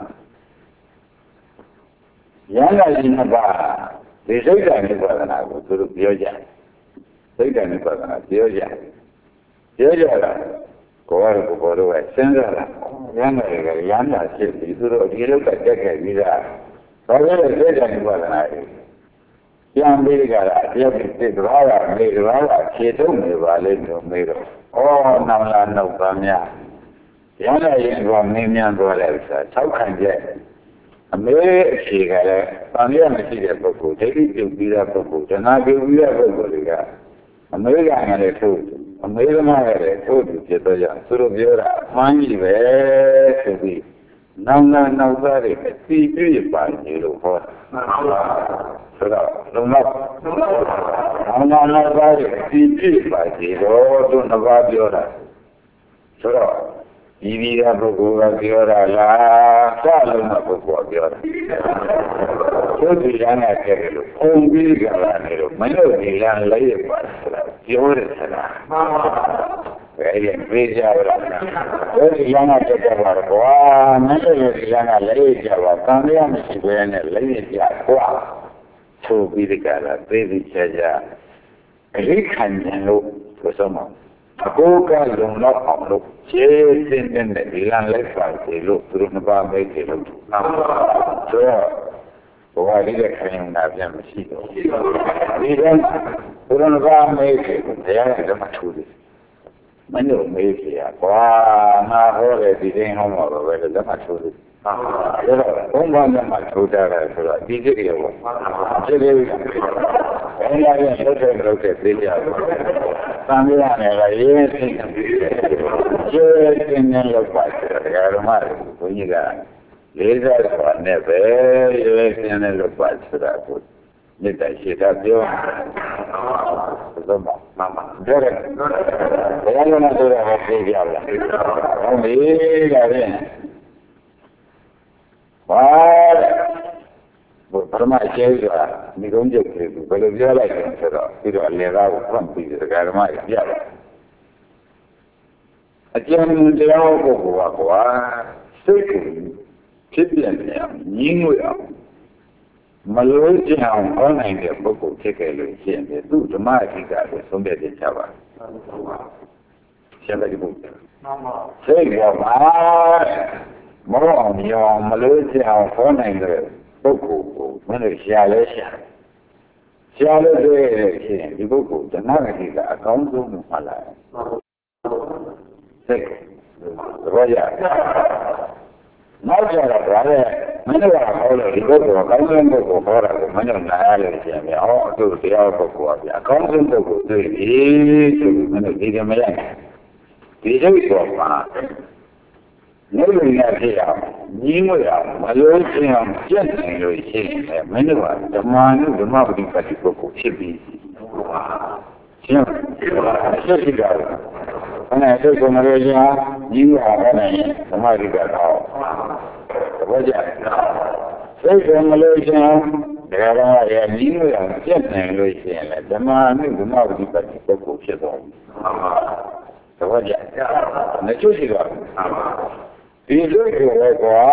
ရမ်းနေနှစ်ပါးဒီစိတ်ဓာတ်နိဗ္ဗာန်ကိုသူတို့ပြောကြစိတ်ဓာတ်နိဗ္ဗာန်ပြောကြတာကိုယ်ကတော့စဉ်းစားတာရမ်းနေကြရမ်းတာဖြစ်ပြီးသူတို့ဒီလိုကတက်ခဲ့ပြီးသားဘာလို့လဲစိတ်ဓာတ်နိဗ္ဗာန်ပြန်ပြီးကြတာတယောက်တစ်သဘာဝမေသဘာဝခြေထုံးနေပါလိမ့်လို့မေတော့ဩနောင်လာနှုတ်ပါများရဟန်းရင်ကမင်းများသွားတယ်ဆိုတာထောက်ခံချက်အမေအရှိကလည်းတန်ရမရှိတဲ့ပုဂ္ဂိုလ်ဒိဋ္ဌိပြုပြီးတဲ့ပုဂ္ဂိုလ်တဏှာပြုပြီးတဲ့ပုဂ္ဂိုလ်တွေကအမေကလည်းထို့အမေသမားလည်းထို့ဖြစ်တော့ကြသူတို့ပြောတာမှန်းကြီးပဲဆိုပြီးနောင်လာနောက်သားတွေစီပြည့်ပါနေလို့ဟောဆိုတော့လုံးတော့နောက်သားတွေစီပြည့်ပါစီတော့သူနှစ်ပါးပြောတာဆိုတော့ဒီကပုဂ္ဂိုလ်ကပြောတာလားစလုံးကပုဂ္ဂိုလ်ကပြောတာသူဒီလမ်းကတည်းကလို့အုံပြီးကြလာတယ်လို့မလို့ဒီလမ်းလေးရပါဆိုတာပြောတယ်ဆိုတာဘယ်ရင်ပြေးကြတော့ဒီလမ်းကတက်ကြပါတော့ကွာမလို့ဒီလမ်းကလေးကြပါကံရမရှိဘဲနဲ့လေးကြကွာသူပြီးကြတာသိပြီးချာအရိခံတယ်လို့ဆိုဆုံးမှာ cố ca dùng nó học lúc chế trên để đi làm lấy phải thì lúc tôi nó ba mấy thì lúc cho của ai đi cái này là bienမရှိတော့ဒီတော့သူတို့ကမေးတယ်ဘုရားကလည်းမထူးဘူးမင်းတို့မေးကြကွာငါဟောတယ်ဒီတိုင်းဟောမှာပဲလည်းမထူးဘူးအဲ့တော့ဘုံဘာနဲ့မှထူးတာလဲဆိုတော့ဒီကိစ္စရောဒီလိုဘယ်လာရင်ဆက်ဆက်လုပ်တဲ့သိကြတယ်သံဃာနဲ့လည်းရေးသိတယ်ကျေးနေလောက်ပါတယ်ဓမ္မဘုန်းကြီးကလေးစားစွာနဲ့ပဲရွေးစင်းတဲ့လုပ်ပါဆိုတာကိုမြစ်တိုင်ရှိတာပြောတော့မပြောတယ်ဘယ်လိုလဲဆိုတော့သိကြလားဟုတ်ပြီဒါဖြင့်ဘာပရမကျေဆိုတာဒီကုန်းကျုပ်ကဘယ်လိုပြောလိုက်လဲဆိုတော့ပြီးတော့လေကားကိုဖွင့်ပြီးဒကာဓမ္မကြီးပြတယ်အကျဉ်းတရားပုဂ္ဂိုလ်ကကွာစိတ်ကိုဖြစ်ပြနေအောင်ညင်းငွေအောင်မလို့ကြအောင်ဟောနိုင်တဲ့ပုဂ္ဂိုလ်ဖြစ်ခဲ့လို့ရှိရင်သူ့ဓမ္မအဓိကကိုသုံးပြတင်ချပါရှင်းတယ်ဘုရားစိတ်ရောပါမောအောင်ညောမလို့ကြအောင်ဟောနိုင်တဲ့ပုဂ္ဂိုလ်ကိုမင်းတို့ရှာလဲရှာလို့တွေ့ရရှိရင်ဒီပုဂ္ဂိုလ်ဓမ္မအဓိကအကောင်းဆုံးမှလာစိတ်ရောရနောက်ကြတော့ဗါလဲမင်းတို့ကဟောလို့ဒီပုဂ္ဂိုလ်ကကောင်းဆုံးပုဂ္ဂိုလ်ဟောတာကိုမင်းတို့နားရလို့ရှိရင်ဟောအခုတရားပုဂ္ဂိုလ်ကအကောင်းဆုံးပုဂ္ဂိုလ်တွေ့ပြီဆိုပြီးမင်းတို့ဒီကမရဒီစိတ်ပေါ်မှာနေလို့ရဖြစ်အောင်ညီးမရအောင်မလို့ချင်းအောင်ပြတ်နိုင်လို့ရှိရင်မင်းတို့ကဓမ္မနုဓမ္မပฏิပတ်တိပုဂ္ဂိုလ်ဖြစ်ပြီးရှင်းဆက်ရှိကြတယ်အဲ့ဒါစိတ်ကိုမလို့ချင်းညီးမရအောင်နိုင်ဓမ္မတိကတော့ဘောကြစိတ်ကမလို့ချင်းဒါကလည်းညီးမရအောင်ပြတ်နိုင်လို့ရှိရင်ဓမ္မနုဓမ္မပฏิပတ်တိပုဂ္ဂိုလ်ဖြစ်သွားပြီသဘောကျမချွတ်ရှိတော့ဒီလိုကိုပဲကွာ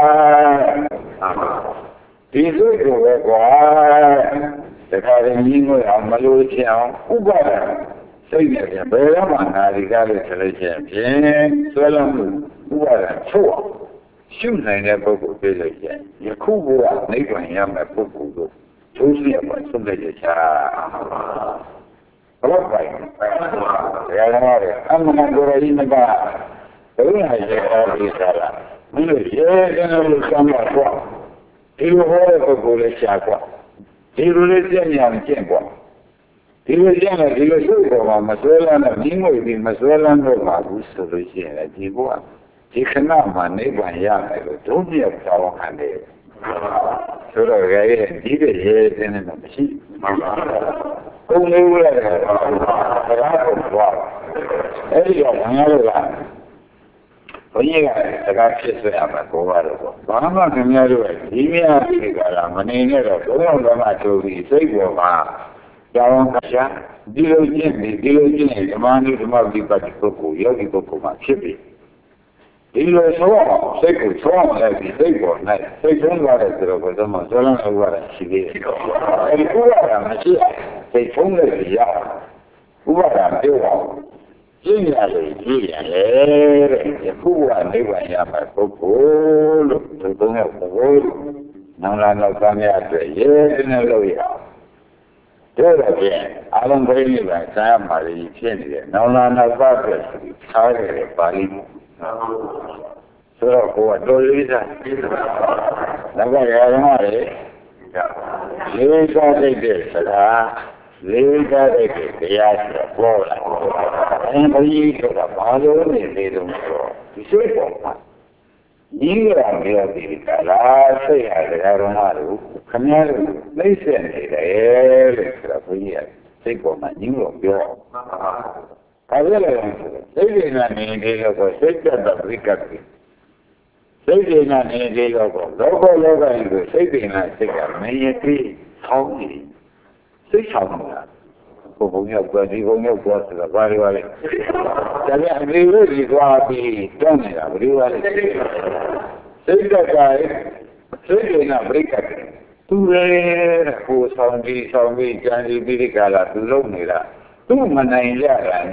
ဒီလိုကိုပဲကွာတခါတည်းကြီးငွေအောင်မလို့ချင်အောင်ဥပါဒစိတ်နဲ့ဘယ်တော့မှနာရီကားလို့ဆိုလို့ရှိရင်ဖြင့်ဆွဲလမ်းမှုဥပါဒချုပ်အောင်ရှုနိုင်တဲ့ပုဂ္ဂိုလ်ဖြစ်လို့ရှိရင်ယခုဘုရားနိဗ္ဗာန်ရမယ်ပုဂ္ဂိုလ်တို့သိုးစီရပါဆုံးတဲ့ချာဘလို့ပိုင်တယ်ရရတယ်အမှန်ကိုယ်ရင်းကဘယ်လိုလဲအော်ဒီစားလာမင်းတို့ရဲတယ်လို့ဆမ်းပါကွာဒီလိုဟောတဲ့ပုဂ္ဂိုလ်လေးရှာကွာဒီလိုလေးကြည့်ရအောင်ကျင့်ကွာဒီလိုကျင့်တယ်ဒီလိုရှုပ်ပေါ်မှာမဆွဲလန်းတဲ့မိငွေပြီးမဆွဲလန်းတော့ပါဘူးဆိုလို့ရှိရင်ဒီဘုရားဒီခဏမှာနိဗ္ဗာန်ရမယ်လို့ဒုတိယတောင်းခံတယ်ဆိုတော့ကြရဲ့ဒီကရဲတဲ့နဲ့မရှိဘုံလေးဝဲတယ်ဘာလို့သွားအဲ့ဒီတော့ငါတို့ကဘုန်းကြီးကစကားဖြစ်ဆွဲရမှာကိုပါတော့ဘာမှခင်ဗျားတို့ဒီမြတ်ဒီကလာမနေနဲ့တော့ဘုံတော်ကမှတို့ပြီးစိတ်ပေါ်မှာကြောင်းကရှာဒီလိုချင်းဒီလိုချင်းဓမ္မနုဓမ္မဝိပဿနာပုဂ္ဂိုလ်ယောဂီပုဂ္ဂိုလ်မှာဖြစ်ပြီဒီလိုဆိုအောင်စိတ်ကိုဆောင်းလိုက်ပြီးစိတ်ပေါ်၌စိတ်ဆုံးသွားတဲ့ဆိုတော့ဘယ်တော့မှဇောလန်းဥပါဒရှိသေးတယ်အဲဒီဥပါဒမရှိစိတ်ဆုံးလိုက်ပြီးရဥပါဒပြောအောင်ကျင့်ရလေကြည့်ရလေတဲ့ယခုကနိဗ္ဗာန်ရမှာပုဂ္ဂိုလ်လို့ဒီကုန်းရဲ့ပုဂ္ဂိုလ်နောင်လာနောက်သားများအတွက်ရဲနေလို့ရအောင်တို့တော့ဖြင့်အာလုံးပြိဋိဘံစာရမှာလေးဖြစ်နေတယ်နောင်လာနောက်သားအတွက်ထားရတဲ့ပါဠိဆိုတော့ကိုကတော်လေးစားနောက်ကရဟန်းတွေလေးစားတဲ့စကားလေးစားတဲ့တရားဆိုပေါ်လာအဲဒီဆိုတာဘာလို့နေနေလို့ဆိုဒီစိတ်ပေါ်မှာညီးရတဲ့ဒီကလာစိတ်ဟာတရားတော်မှာလို့ခမည်းတော်သိစေနေတယ်လို့ဆိုတာဘုရားစိတ်ပေါ်မှာညီးလို့ပြောဘာလို့လဲစိတ်တွေကနေနေတော့စိတ်တက်တဲ့ပြိကတ်စိတ်တွေကနေနေတော့လောကလောကကြီးကိုစိတ်တွေနဲ့စိတ်ကမင်းရသေးဆောင်းနေစိတ်ဆောင်တာဘုံရောက်သွားဒီဘုံရောက်သွားဆိုတာဘာတွေပါလဲဒါပြန်အမေလို့ဒီသွားပြီးတောင်းနေတာဘာတွေပါလဲစိတ်ကစိတ်တွေကပြိကတ်သူရဲကိုဆောင်ပြီးကြံပြီးပြီးဒီကလာသူလုံးနေတာသူမနိုင်ရတာနဲ့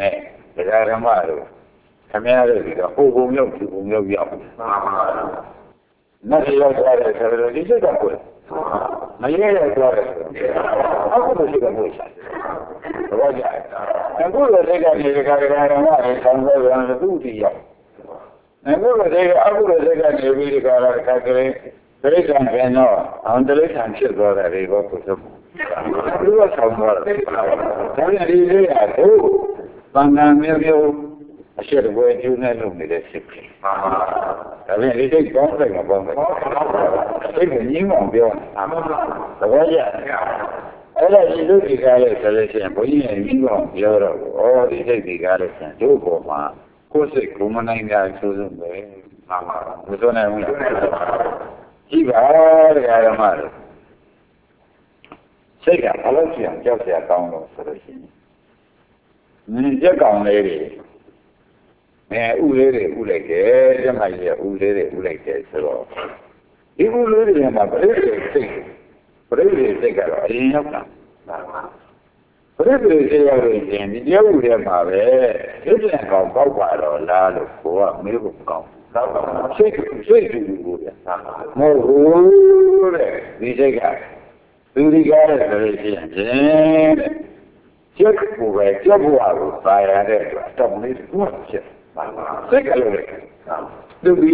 တရားဓမ္မတို့ခမရတို့ဒီတော့ဟိုဘုံရောက်ဒီဘုံရောက်ရောက်နတ်ရောက်သွားတယ်ဆိုတော့ဒီစိတ်ကကိုယ်မရဲရသွားတယ်အခုလိုရှိကမို့တော့ကြာအခုလိုစိတ်ကနေဒီကတရားဓမ္မတွေဆောင်းသွားတယ်သူ့တည်ရောက်အခုလိုစိတ်ကအခုလိုစိတ်ကနေပြီးဒီကရာခါကလေးဒိဋ္ဌံပဲတော့အောင်ဒိဋ္ဌံဖြစ်သွားတယ်ဒီဘောကိုဆုံးသူကဆောင်းသွားတယ်ဒါပြန်ဒီလေးရတော့ဘန္နာမျိုးမျိုးအရှိတပွဲကျူးနေလို့နေတဲ့စိတ်ကြီးဒါပြန်ဒီစိတ်ကောင်းတယ်မကောင်းဘူးစိတ်ကငြင်းအောင်ပြောသဘောကျအဲ့ဒါဒီလူဒီကားလေးဆိုလို့ရှိရင်ဘုန်းကြီးငြင်းအောင်ပြောတော့ဩဒီစိတ်ဒီကားလေးဆိုတို့ပေါ်မှာကိုယ်စိတ်ကိုမနိုင်ကြဆိုဆုံးပဲမစွနိုင်ဘူးလားကြည့်ပါတရားဓမ္မတို့စိတ်ကဘလို့ကြည့်အောင်ကြောက်စရာကောင်းလို့ဆိုလို့ရှိရင်ကြက်ကောင်လေးတွေဥလေးတွေဥလိုက်တယ်ကျမကြီးကဥလေးတွေဥလိုက်တယ်ဆိုတော့ဒီဥလေးတွေမှာပြိတ္တိစိတ်ကတော့အရင်ရောက်တာပြိတ္တိစိတ်ရောက်လို့ရှင်ဒီတရားဥထဲမှာပဲဒီပြန်ကောင်ပေါက်ပါတော့လားလို့ကိုကမေးဖို့ကောင်းစိတ်တူကိုဗျာမဟုတ်ဘူးတဲ့ဒီစိတ်ကသူဒီကားတဲ့ဆိုလို့ရှိရင်ကျက်ကိုပဲကျက်ဘဝကိုပါရတဲ့အတွက်တော့မလေးဘူးဖြစ်စိတ်ကလည်းသူဒီ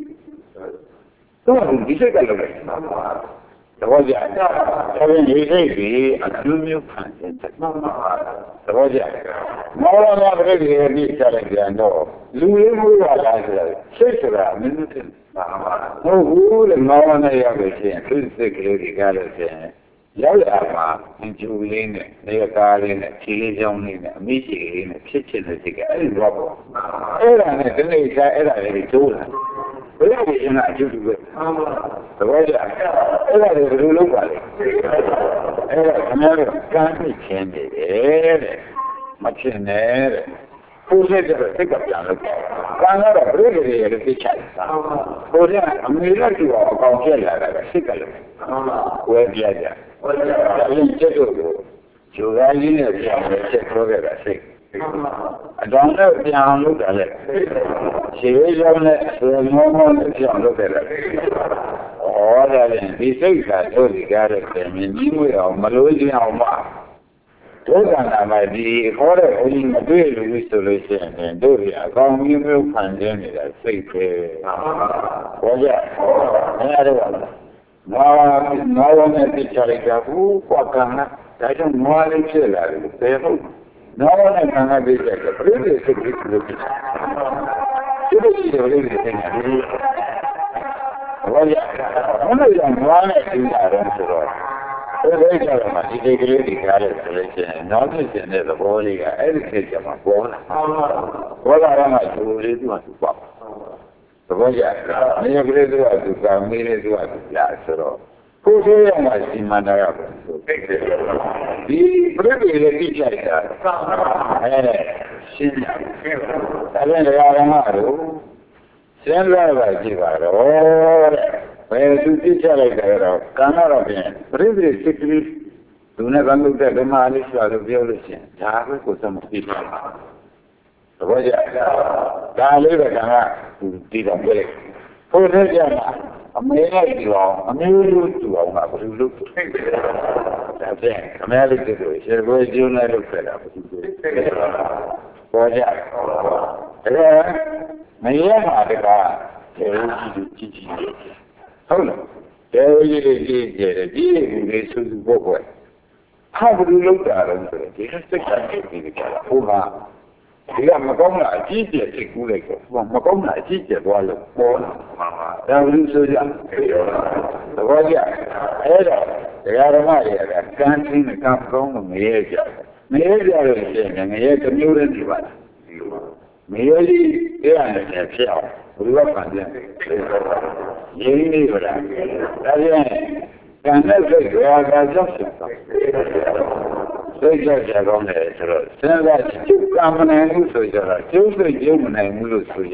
တော့ဒီစိတ်ကလည်းတော့ကြာဒါပြန်ဒီစိတ်ကြီးအမျိုးမျိုးခံတယ်တော့ကြာမောရမပရိသေတိချလိုက်ပြန်တော့လူရင်းမှုရလားဆိုတော့စိတ်ဆိုတာမင်းတို့ဟုတ်ဘူးလေမောရနဲ့ရောက်လို့ရှိရင်သူစိတ်ကလေးတွေကလည်းဖြင့်ရောက်ရမှာအကျိုးလေးနဲ့နေရာကားလေးနဲ့ခြေလေးချောင်းလေးနဲ့အမိရှိလေးနဲ့ဖြစ်တဲ့စိတ်ကအဲ့ဒီတော့ပေါ့အဲ့ဒါနဲ့ဒီနေ့ကျအဲ့ဒါလေးကျိုးလာဘယ်လိုလဲရှင်ကအကျိုးတူပဲသဘောကျအဲ့ဒါလေးဘယ်လိုလုပ်ပါလဲအဲ့ဒါခဏတော့ကမ်းပြချင်းနေတယ်တဲ့မချင်နဲ့တဲ့ကိုယ်နဲ့တည်းစိတ်ကပြန်လို့ကံကတော့ပြိတ္တိရဲ့သိချင်တာကိုယ်ကအမေရိကကိုအကောင်ကျက်လာတာစိတ်ကလည်းဝဲပြကြဒါရင်ကျက်တို့ကိုဂျိုဂါကြီးနဲ့ပြန်လဲချက်ထိုးခဲ့တာစိတ်အတောင်နဲ့ပြန်လို့တာလေခြေရောင်းနဲ့ဆွေမောမောနဲ့ပြန်လို့တယ်လေဩဒါရင်ဒီစိတ်ကတို့ဒီကားတဲ့ပြင်ကြီးမွေအောင်မလို့ကျင်အောင်ပါဒုက္ခနာမှာဒီခေါ်တဲ့ဘုန်းကြီးမတွေ့လို့ဆိုလို့ရှိရင်တို့ရအကောင်မျိုးမျိုးခံနေနေတာစိတ်ပဲဘောကြအဲ့ဒါတော့မောနဲ့တိချလိုက်တာဘူးကွာကံကဒါကြောင့်မောလေးဖြစ်လာတယ်ဘယ်ဟုတ်မောနဲ့ကံကပြည့်တယ်ပြည့်တဲ့စိတ်ကြီးလို့ဖြစ်တယ်ဒီလိုလေးတွေနေတယ်ဘောကြဘယ်လိုလဲမောနဲ့သိတာလဲဆိုတော့အဲ့ဒီကြတော့မှဒီကလေးဒီကားလေးဆိုလို့ရှိရင်နောက်ဖြစ်တဲ့သဘောလေးကအဲ့ဒီခေတ်ကမှပေါ်လာပေါ်လာတော့မှဒီလေးသူ့မှာသူပေါ့သဘောကျနေကလေးသူကသူကမေးလေးသူကသူလာဆိုတော့ကိုယ်သေးရမှာစီမံတာရပါဆိုတိတ်တယ်ဒီပြိတ္တိလေးကြည့်လိုက်တာအဲ့ဒါရှင်းတယ်အဲ့ဒါတရားဓမ္မတို့ရှင်းလာပါကြည့်ပါတော့တဲ့ဘယ်သူသိချလိုက်ကြတော့ကံတော့ဖြင့်ပြိတ္တိစိတ်ကလေးသူနဲ့ကံလုပ်တဲ့ဓမ္မလေးဆိုတော့ပြောလို့ရှိရင်ဒါပဲကိုယ်သမသိတယ်သဘောကျဒါလေးပဲကံကသူသိတော့ပြလိုက်ကိုယ်နဲ့ကြမှာအမေလိုက်တူအောင်အမျိုးမျိုးတူအောင်ကဘယ်လိုလုပ်ဒါဖြင့်ခမဲလေးတူလို့ရှေ့ဘွေးကျိုးနဲ့လုပ်ခဲ့တာဘယ်လိုပေါ်ကြဒါမရမှာတကားကျေကြီးကြီးဟုတ်လားကျေကြီးကြီးကြီးဒီလေးစုစုဖို့ပဲဟာဘယ်လိုလုပ်တာလဲဆိုတော့ဒီစိတ်ကနေပြီးကြတာဟိုမှာဒီကမကောင်းတာအကြီးကျယ်သိကူးလိုက်တော့မကောင်းတာအကြီးကျယ်သွားလို့ပေါ်လာဒါဘယ်လိုဆိုကြသဘောကျအဲ့တော့တရားဓမ္မတွေကကံချင်းနဲ့ကံကောင်းလို့မရဲကြမရဲကြလို့ရှိရင်ငရဲတစ်မျိုးတည်းဒီပါမရဲကြီးအဲ့ဒါနဲ့ဖြစ်အောင်ဘယ်လိုကံကြရင်းနေပါလားဒါပြန်ကံနဲ့စိတ်ကြောက်ကြောက်ဖြစ်သွားစိတ်ကြောက်ကြကောင်းတယ်ဆိုတော့စဉ်းစားကျုပ်ကမနိုင်ဘူးဆိုကြတော့ကျုပ်စိတ်ကျုပ်မနိုင်ဘူးလို့ဆိုကြ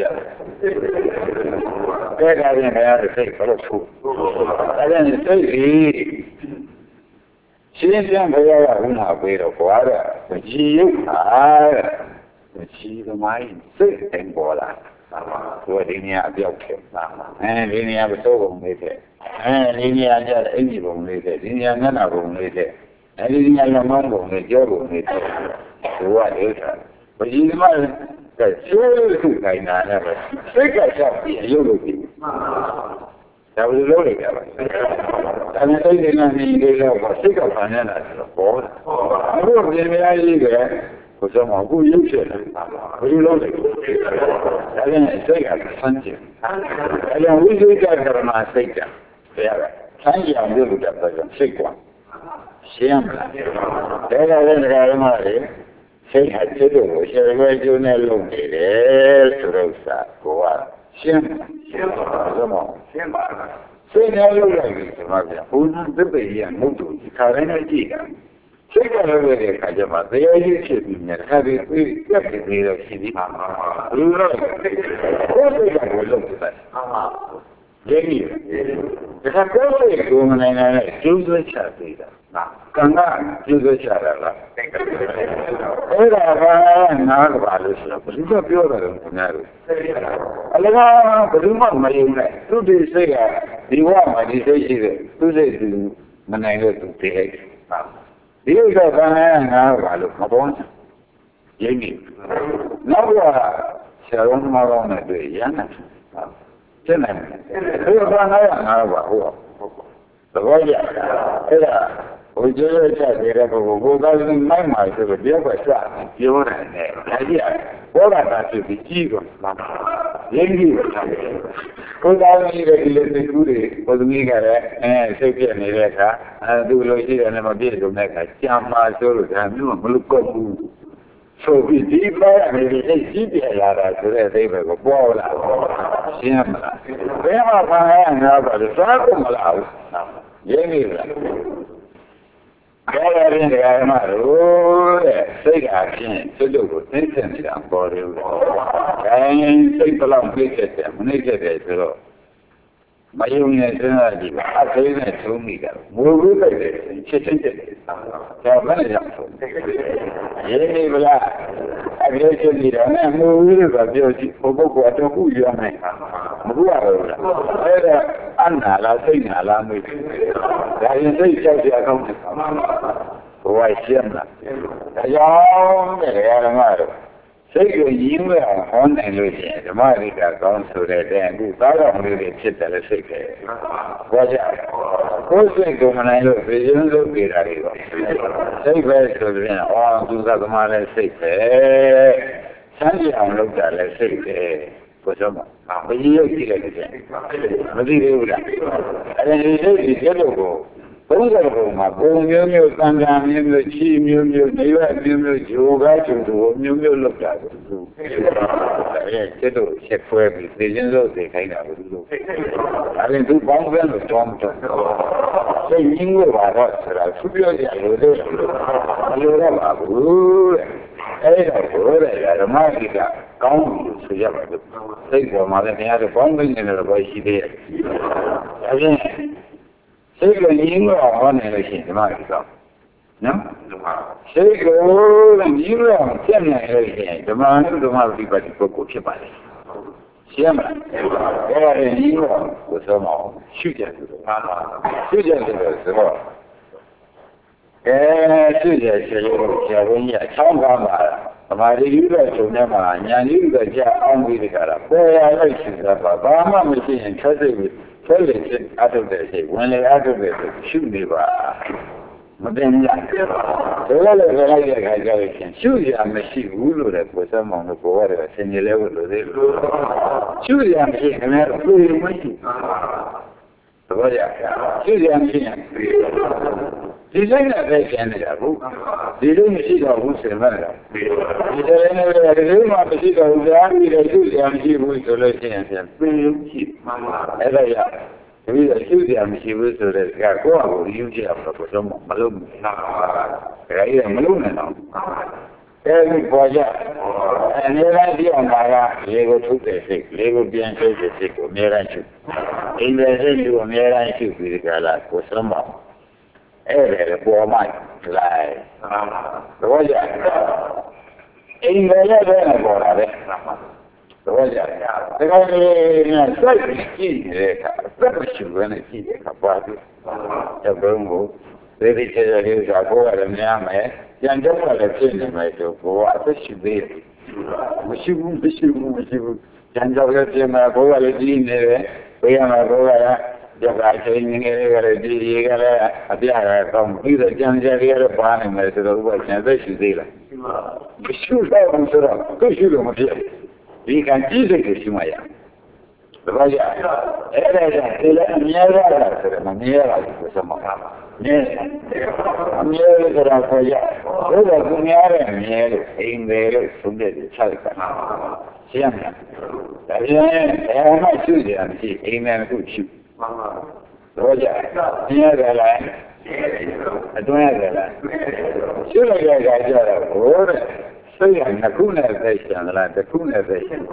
တယ်ဒါကရင်လည်းစိတ်ဘလို့ဖူးဒါကရင်စိတ်ကြီးရှင်းပြန်ဘယ်ရကဘုနာပေးတော့ဘွားတဲ့ကြည်ရုပ်ဟာ She the mind, sick and bola. What in your milk? And in your soul with it. And in your any room with it. In your nana room with it. And in your mum with your room with it. What is that? But you might get so I never. Sick as you will be. That was loaded. And I think I need to go sick of an board. I don't really for some who use it. We load it. I didn't say I something. And then we do that for my sake. Yeah. Thank you. I'm doing that for the sick one. Shame. Then I didn't have money. Say I did it. She was doing a loan. Rosa. Go on. Shame. Shame. Say now you're like this. Who's the baby and move to the current idea? Take a look at it, Kajama. They are using it. Have it definitely the city. You know, what they will look at that. Jenny, the Hakari woman and I choose the chat leader. Come on, choose the chat. Now, but you got your own. Allow the woman, my own. 2 days later, the woman is 2 days in Manila to take. Điều đó là một con dễ nghiệp. Nó là sẽ không mà con này tùy giá này. Thế này, thứ ba nói là nó bảo hộ. Rồi thế là hồi trước chạy thì là cô ta máy mài thì phải biết phải sao chiếu này này cái gì à? Có là ta chỉ bị chi rồi mà dễ nghiệp. Cô ta nghĩ là lên tới khu đi, cô ta nghĩ cái sự kiện này là cả, tôi nói gì là mà biết rồi này cả, chăm mà rồi là nhưng mà lúc có bu, số bị đi vào này thì gì bị là rồi đây phải có bao là, xem là, bây mà phải là bảo sao cũng là, dễ nghĩ là, cái này là mà rồi, xây cả chuyện, xây được cái tên này là bao nhiêu, cái xây bao lâu mới chết, mới chết rồi. Mấy ông này thế là gì mà thế này xuống gì cả mua cái này chết cho cái này làm vậy thì là anh ấy chơi gì đó này mua cái và điều gì có quả cho cụ gì này mua rồi thế là ăn là xây là mình cái xây cho gì không quay xem là do cái này là mà Say you even on and losing the Marika gone through the day, and I don't really sit at a sick. Watch out. Who's going to when I look, you look at it. Say very good, all to the man sick. Sunday, I looked at a sick for some. But you see it again. But you do that. And then he said, he's going to go. Bố là mà cô nhiều tăng ra nhiều chi nhiều đấy là nhiều chiều gái chiều đủ nhiều lúc là đủ chế độ sẽ phơi bị thế nhân rồi thì cái nào cũng đủ anh tôi bóng bên rồi trong cái những người bà đó là suy yếu gì rồi đó mà ấy là bữa là mà gì cả công sự nghiệp được thế của mà cái này là bóng bên này là bởi vì thế Thế là những người họ này là gì mà được không? Thế là những người họ trên này là gì mà nó mà bị bắt buộc của cái bài. Xem mà cái là những người của số một suy diễn rồi. Cái suy diễn sẽ vấn đề trong cái mà đi rồi chúng ta mà nhà đi rồi cha ông đi cả là bây giờ là chuyện là ba mà mình chỉ nhận thấy Tell it out of the when they out of it, shoot me by. But then, the level that I got it, shoot you, I'm a sheep who that was among the water, and you level of it. Shoot you, I'm a sheep, and I'm really waiting. Shoot you, I'm a sheep. Disegna per Canada, disegna si da un semana. Disegna per ma si da un anni da tutti amici molto le scienze. Era ya. Quindi tutti amici molto le ga qua io ci ho fatto un malum. Era io malum no. E mi poi già. E ne era di andare, lego tutte sì, lego bianco e sì, mi era giù. E invece io mi era giù di là, questo mo. Là của mày lại rồi vậy အိမ်လည်းပဲပေါ်လာတယ်တော့ကြတယ်ဒါကလည်းစိုက်ကြည့်နေတဲ့အခါသက်မရှိဘဲနဲ့ကြည့်တဲ့အခါပါပြီတော့ဘုံကိုသေသေးချာချာလေးဆိုကိုယ်ကလည်းများမယ်ကြံတော့လည်းဖြစ်နေမယ်ဆိုကိုယ်ကအသက်ရှိသေးတယ်မရှိဘူးကြံတော့လည်းပြင်မှာကိုယ်ကလည်းကြီးနေတယ်ဘေးမှာကိုယ်ကကြက်ကအချိန်ငယ်လေးကလည်းဒီရေကလည်းအပြားကတော့ပြီးတော့ကြံကြလေးကတော့ပါနေမယ်ဆိုတော့ဘုရားကျန်သက်ရှိသေးလားမရှိတော့ဘူးဆိုတော့ကိုရှိလို့မဖြစ်ဒီကံကြည့်စိတ်ကိုရှိမှရဘာကြအဲ့ဒါကြောင့်ဒီလည်းအများရတာဆိုတော့မမြဲပါဘူးဆိုမှမြဲအမြဲကြတာဆိုရဘုရားကများတယ်မြဲလို့အိမ်တယ်လို့ဆုံးတဲ့ခြေကရှင်းတယ်ဒါပြန်ဘယ်မှရှိကြမရှိအိမ်မယ်ခုရှိတော့ကြမြဲတယ်လားအတွင်းရတယ်လားရှိလိုက်ကြကြတော့ဘိုးတဲ့စိတ်ကနှစ်ခုနဲ့သက်ရှင်လားတစ်ခုနဲ့သက်ရှင်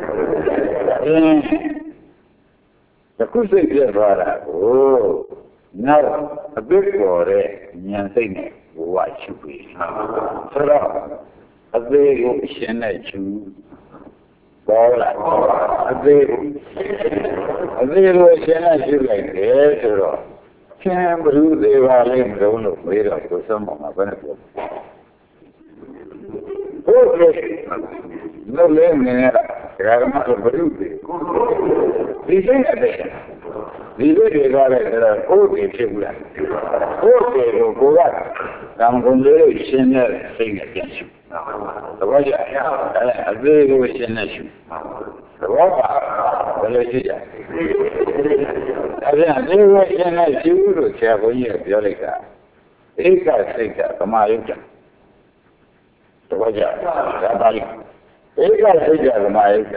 တစ်ခုစိတ်ပြတ်သွားတာကိုနောက်အပိပေါ်တဲ့ဉာဏ်စိတ်နဲ့ဘဝရှုပြီးဆိုတော့အသေးကိုအရှင်နဲ့ရှုပေါ်လာအသေးကိုအရှင်နဲ့ရှုလိုက်တယ်ဆိုတော့ချင်းဘုရုသေးပါလိမ့်မလို့မေးတော့ကိုယ်ဆုံးမှာဘယ်နဲ့ပြောဟုတ်ကဲ့လို့လည်းနေရတာဒါကမှဘုရုသေးဒီစိတ်နဲ့ဒီလိုတွေကလည်းကိုယ်တည်ဖြစ်ဘူးလားကိုယ်တည်ကိုကိုကကံကုန်လေးရှင်းတဲ့စိတ်နဲ့ပြန်ရှုသဘောကျအသေးကိုရှင်းနေရှုသဘောပါဘယ်လိုရှိကြအဲ့ဒါအသေးကိုရှင်းနေရှုလို့ဆရာဘုန်းကြီးကပြောလိုက်တာဧကစိတ်ကဗမာယုတ်ကြသဘောကျဒါပါလိဧကစိတ်ကဗမာယုတ်ကြ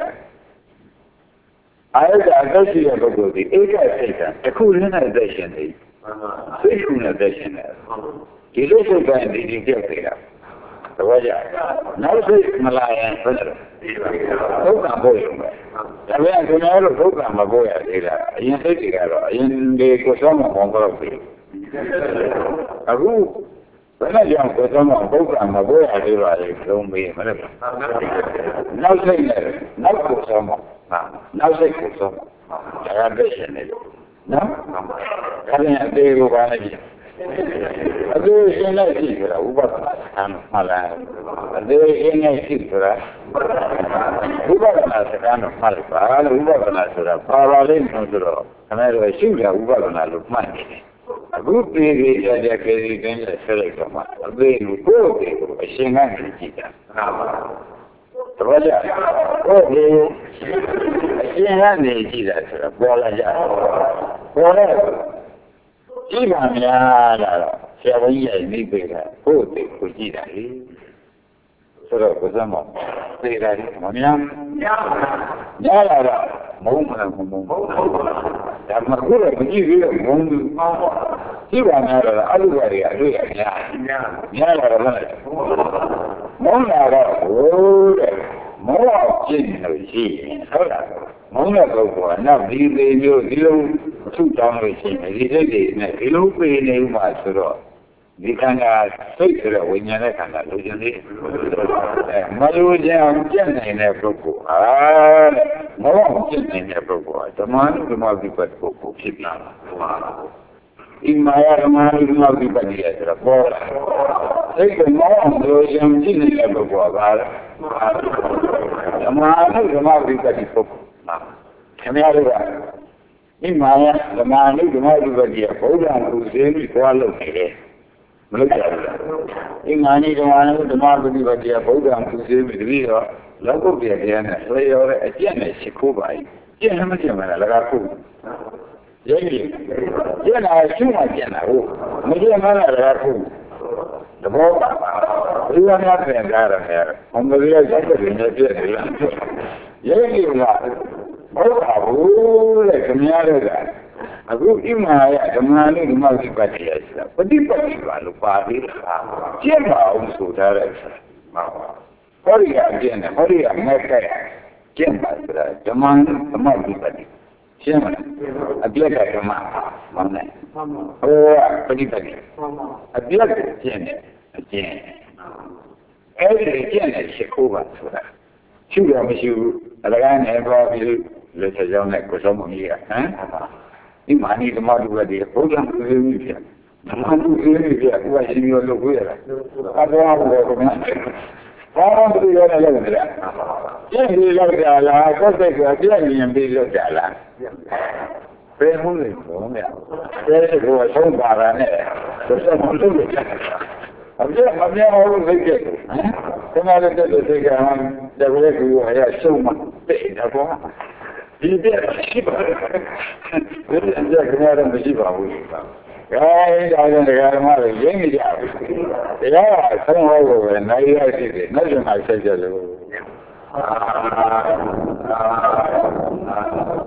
အဲ့ဒါအသက်ရှိတဲ့ပုဂ္ဂိုလ်ဒီဧကစိတ်ကတစ်ခုရင်းနဲ့သက်ရှင်နေစိတ်ခုနဲ့သက်ရှင်နေဒီလိုစိတ်ကဒီကြောက်နေတာသဘောကျနောက်စိတ်မလာရင်ဘယ်လိုဒုက္ခပို့ရုံပဲဒါပေမဲ့ကျွန်တော်တို့ဒုက္ခမပို့ရသေးတာအရင်စိတ်တွေကတော့အရင်တွေကိုစောမှပေါင်းတော့ပြီအခုဘယ်နဲ့ကြောင့်ကိုယ်ဆုံးမဒုက္ခမပို့ရသေးပါလေလုံးမေးမလဲနောက်စိတ်နဲ့နောက်ကိုဆုံးမနောက်စိတ်ကိုဆုံးဒါကပြည့်ရှင်နေလို့နော်ဒါပြန်အသေးကိုပါနေပြီအသေးရှင်းလိုက်ရှိဆိုတာဥပဒနာစကားမှလားအသေးရှင်းလိုက်ရှိဆိုတာဥပဒနာစကားမှလားဘာလို့ဥပဒနာဆိုတာပါလိမ့်မယ်ဆိုတော့ခဏတော့ရှိတာဥပဒနာလို့မှတ်နေတယ်အခုပြေးကြတဲ့ခေဒီတင်းနဲ့ဆက်လိုက်တော့မှအသေးကိုကိုယ်ကိုအရှင်ကနေကြည့်တာသဘောကျကိုယ်ကိုအရှင်ကနေကြည့်တာဆိုတာပေါ်လာကြပေါ်လာကြည့်ပါများလာတော့ဆရာဘုန်းကြီးရဲ့မိပေကကိုယ်ကိုကြည့်တာလေဆိုတော့ကိုယ်စမ်းမသိတာလေမများလာတော့မုန်းမှမုန်းဒါမှကိုယ်ကကြည့်ပြီးတော့မုန်းဘူးကြည့်ပါများတော့အလူတွေကအတွေ့အများလာတော့မုန်းလာတော့ဟိုးတဲ့မောဟကျင့်လို့ရှိရင်ဟုတ်လားမုန်းတဲ့ပုဂ္ဂိုလ်ကနောက်ဒီသေးမျိုးဒီလိုထုတောင်းလို့ရှိရင်ဒီစိတ်တွေနဲ့ဒီလိုပေးနေဥမှာဆိုတော့ဒီခန္ဓာစိတ်ဆိုတဲ့ဝိညာဉ်နဲ့ခန္ဓာလိုချင်သေးမလိုချင်အောင်ကျင့်နေတဲ့ပုဂ္ဂိုလ်တဲ့မောဟကျင့်နေတဲ့ပုဂ္ဂိုလ်ကဓမ္မနုဓမ္မဝိပတ်ပုဂ္ဂိုလ်ဖြစ်ပြီဒီမာယာဓမ္မနုဓမ္မဝိပတ်ကြီးဆိုတော့ပေါ်လာစိတ်ကမောဟလိုချင်ကျင့်နေတဲ့ပုဂ္ဂိုလ်ကဘာလဲဓမ္မနုဓမ္မဝိပတ်ပုဂ္ဂိုလ်ခင်ဗျားတို့ကဒီမာယာဓမ္မနုဓမ္မဝိပတ်ကြီးကဘုရားကိုသိပြီးသွားလို့နေတယ်မလုပ်ကြဘူးဒီမာနီဓမ္မနုဓမ္မဝိပတ်ကြီးကဘုရားကိုသိပြီးတပည့်တော့လောက်ကုတ်ပြတရားနဲ့ဆွေရောတဲ့အကျင့်နဲ့ရှိခိုးပါ၏ကျင့်မကျင့်မလားလကားခုရဲကြီးကျင့်တာရှုမှကျင့်တာဟုတ်မကျင့်မလားလကားခုသဘောပါဘုရားများပြန်ကြရတယ်ဘုံမကြီးရဲ့ဇက်တွေနဲ့ပြည့်တယ်လားရဲကြီးကဟုတ်ပါဘူးလေခင်ဗျားတို့ကအခုဣမာယဓမ္မနုဓမ္မဝိပတ်တရားဆိုတာပฏิပတ်တိပါလို့ပါသေးတာကျင့်ပါအောင်ဆိုထားတဲ့မှန်ပါဟောဒီကအကျင့်နဲ့ဟောဒီကမဲ့ခဲ့ကျင့်ပါဆိုတာဓမ္မနုဓမ္မဝိပတ်တိရှင်းမလားအပြက်ကဓမ္မမှန်တယ်ဟိုကပฏิပတ်တိအပြက်ကိုကျင့်တယ်အကျင့်အဲ့ဒီကျင့်တဲ့ရှိခိုးပါဆိုတာရှုတော့မရှိဘူးအလကားနဲ့ပေါ်ပြီးလက်ချက်ကြောင့်လည်းကိုဆုံးမကြီးကဒီမာနီဓမ္မတူပဲဒီဘုရားကိုသိပြီဖြစ်ဓမ္မတူသိပြီဖြစ်ကိုယ်ကရှင်မျိုးလုပ်ခွေးရတာအတော်ဘောကမှဘာမှမပြောရလည်းမလားကျင့်ပြီးလောက်ကြလားကိုယ်စိတ်ကပြည့်ရင်ပြီးလောက်ကြလားဘယ်မှုလဲဘုံမြတ်ဘယ်လိုဆုံးပါတာနဲ့ဆိုတော့မလုပ်လို့အပြည့်မပြောင်းလို့သိခဲ့တယ်။ဒီမှာလည်းတဲ့စိတ်ကတကယ်ကိုအရာရှုံးမှတဲ့တော့ဒီပြည့်ရှိပါတယ်။ဒီအကြကလည်းမရှိပါဘူး။ဒါဒါကြောင့်တရားဓမ္မတွေရင်းနေကြဘူး။တရားကဆုံးဟောလို့ပဲနိုင်ရရှိတယ်။နောက်ကျမှဆက်ကြလို့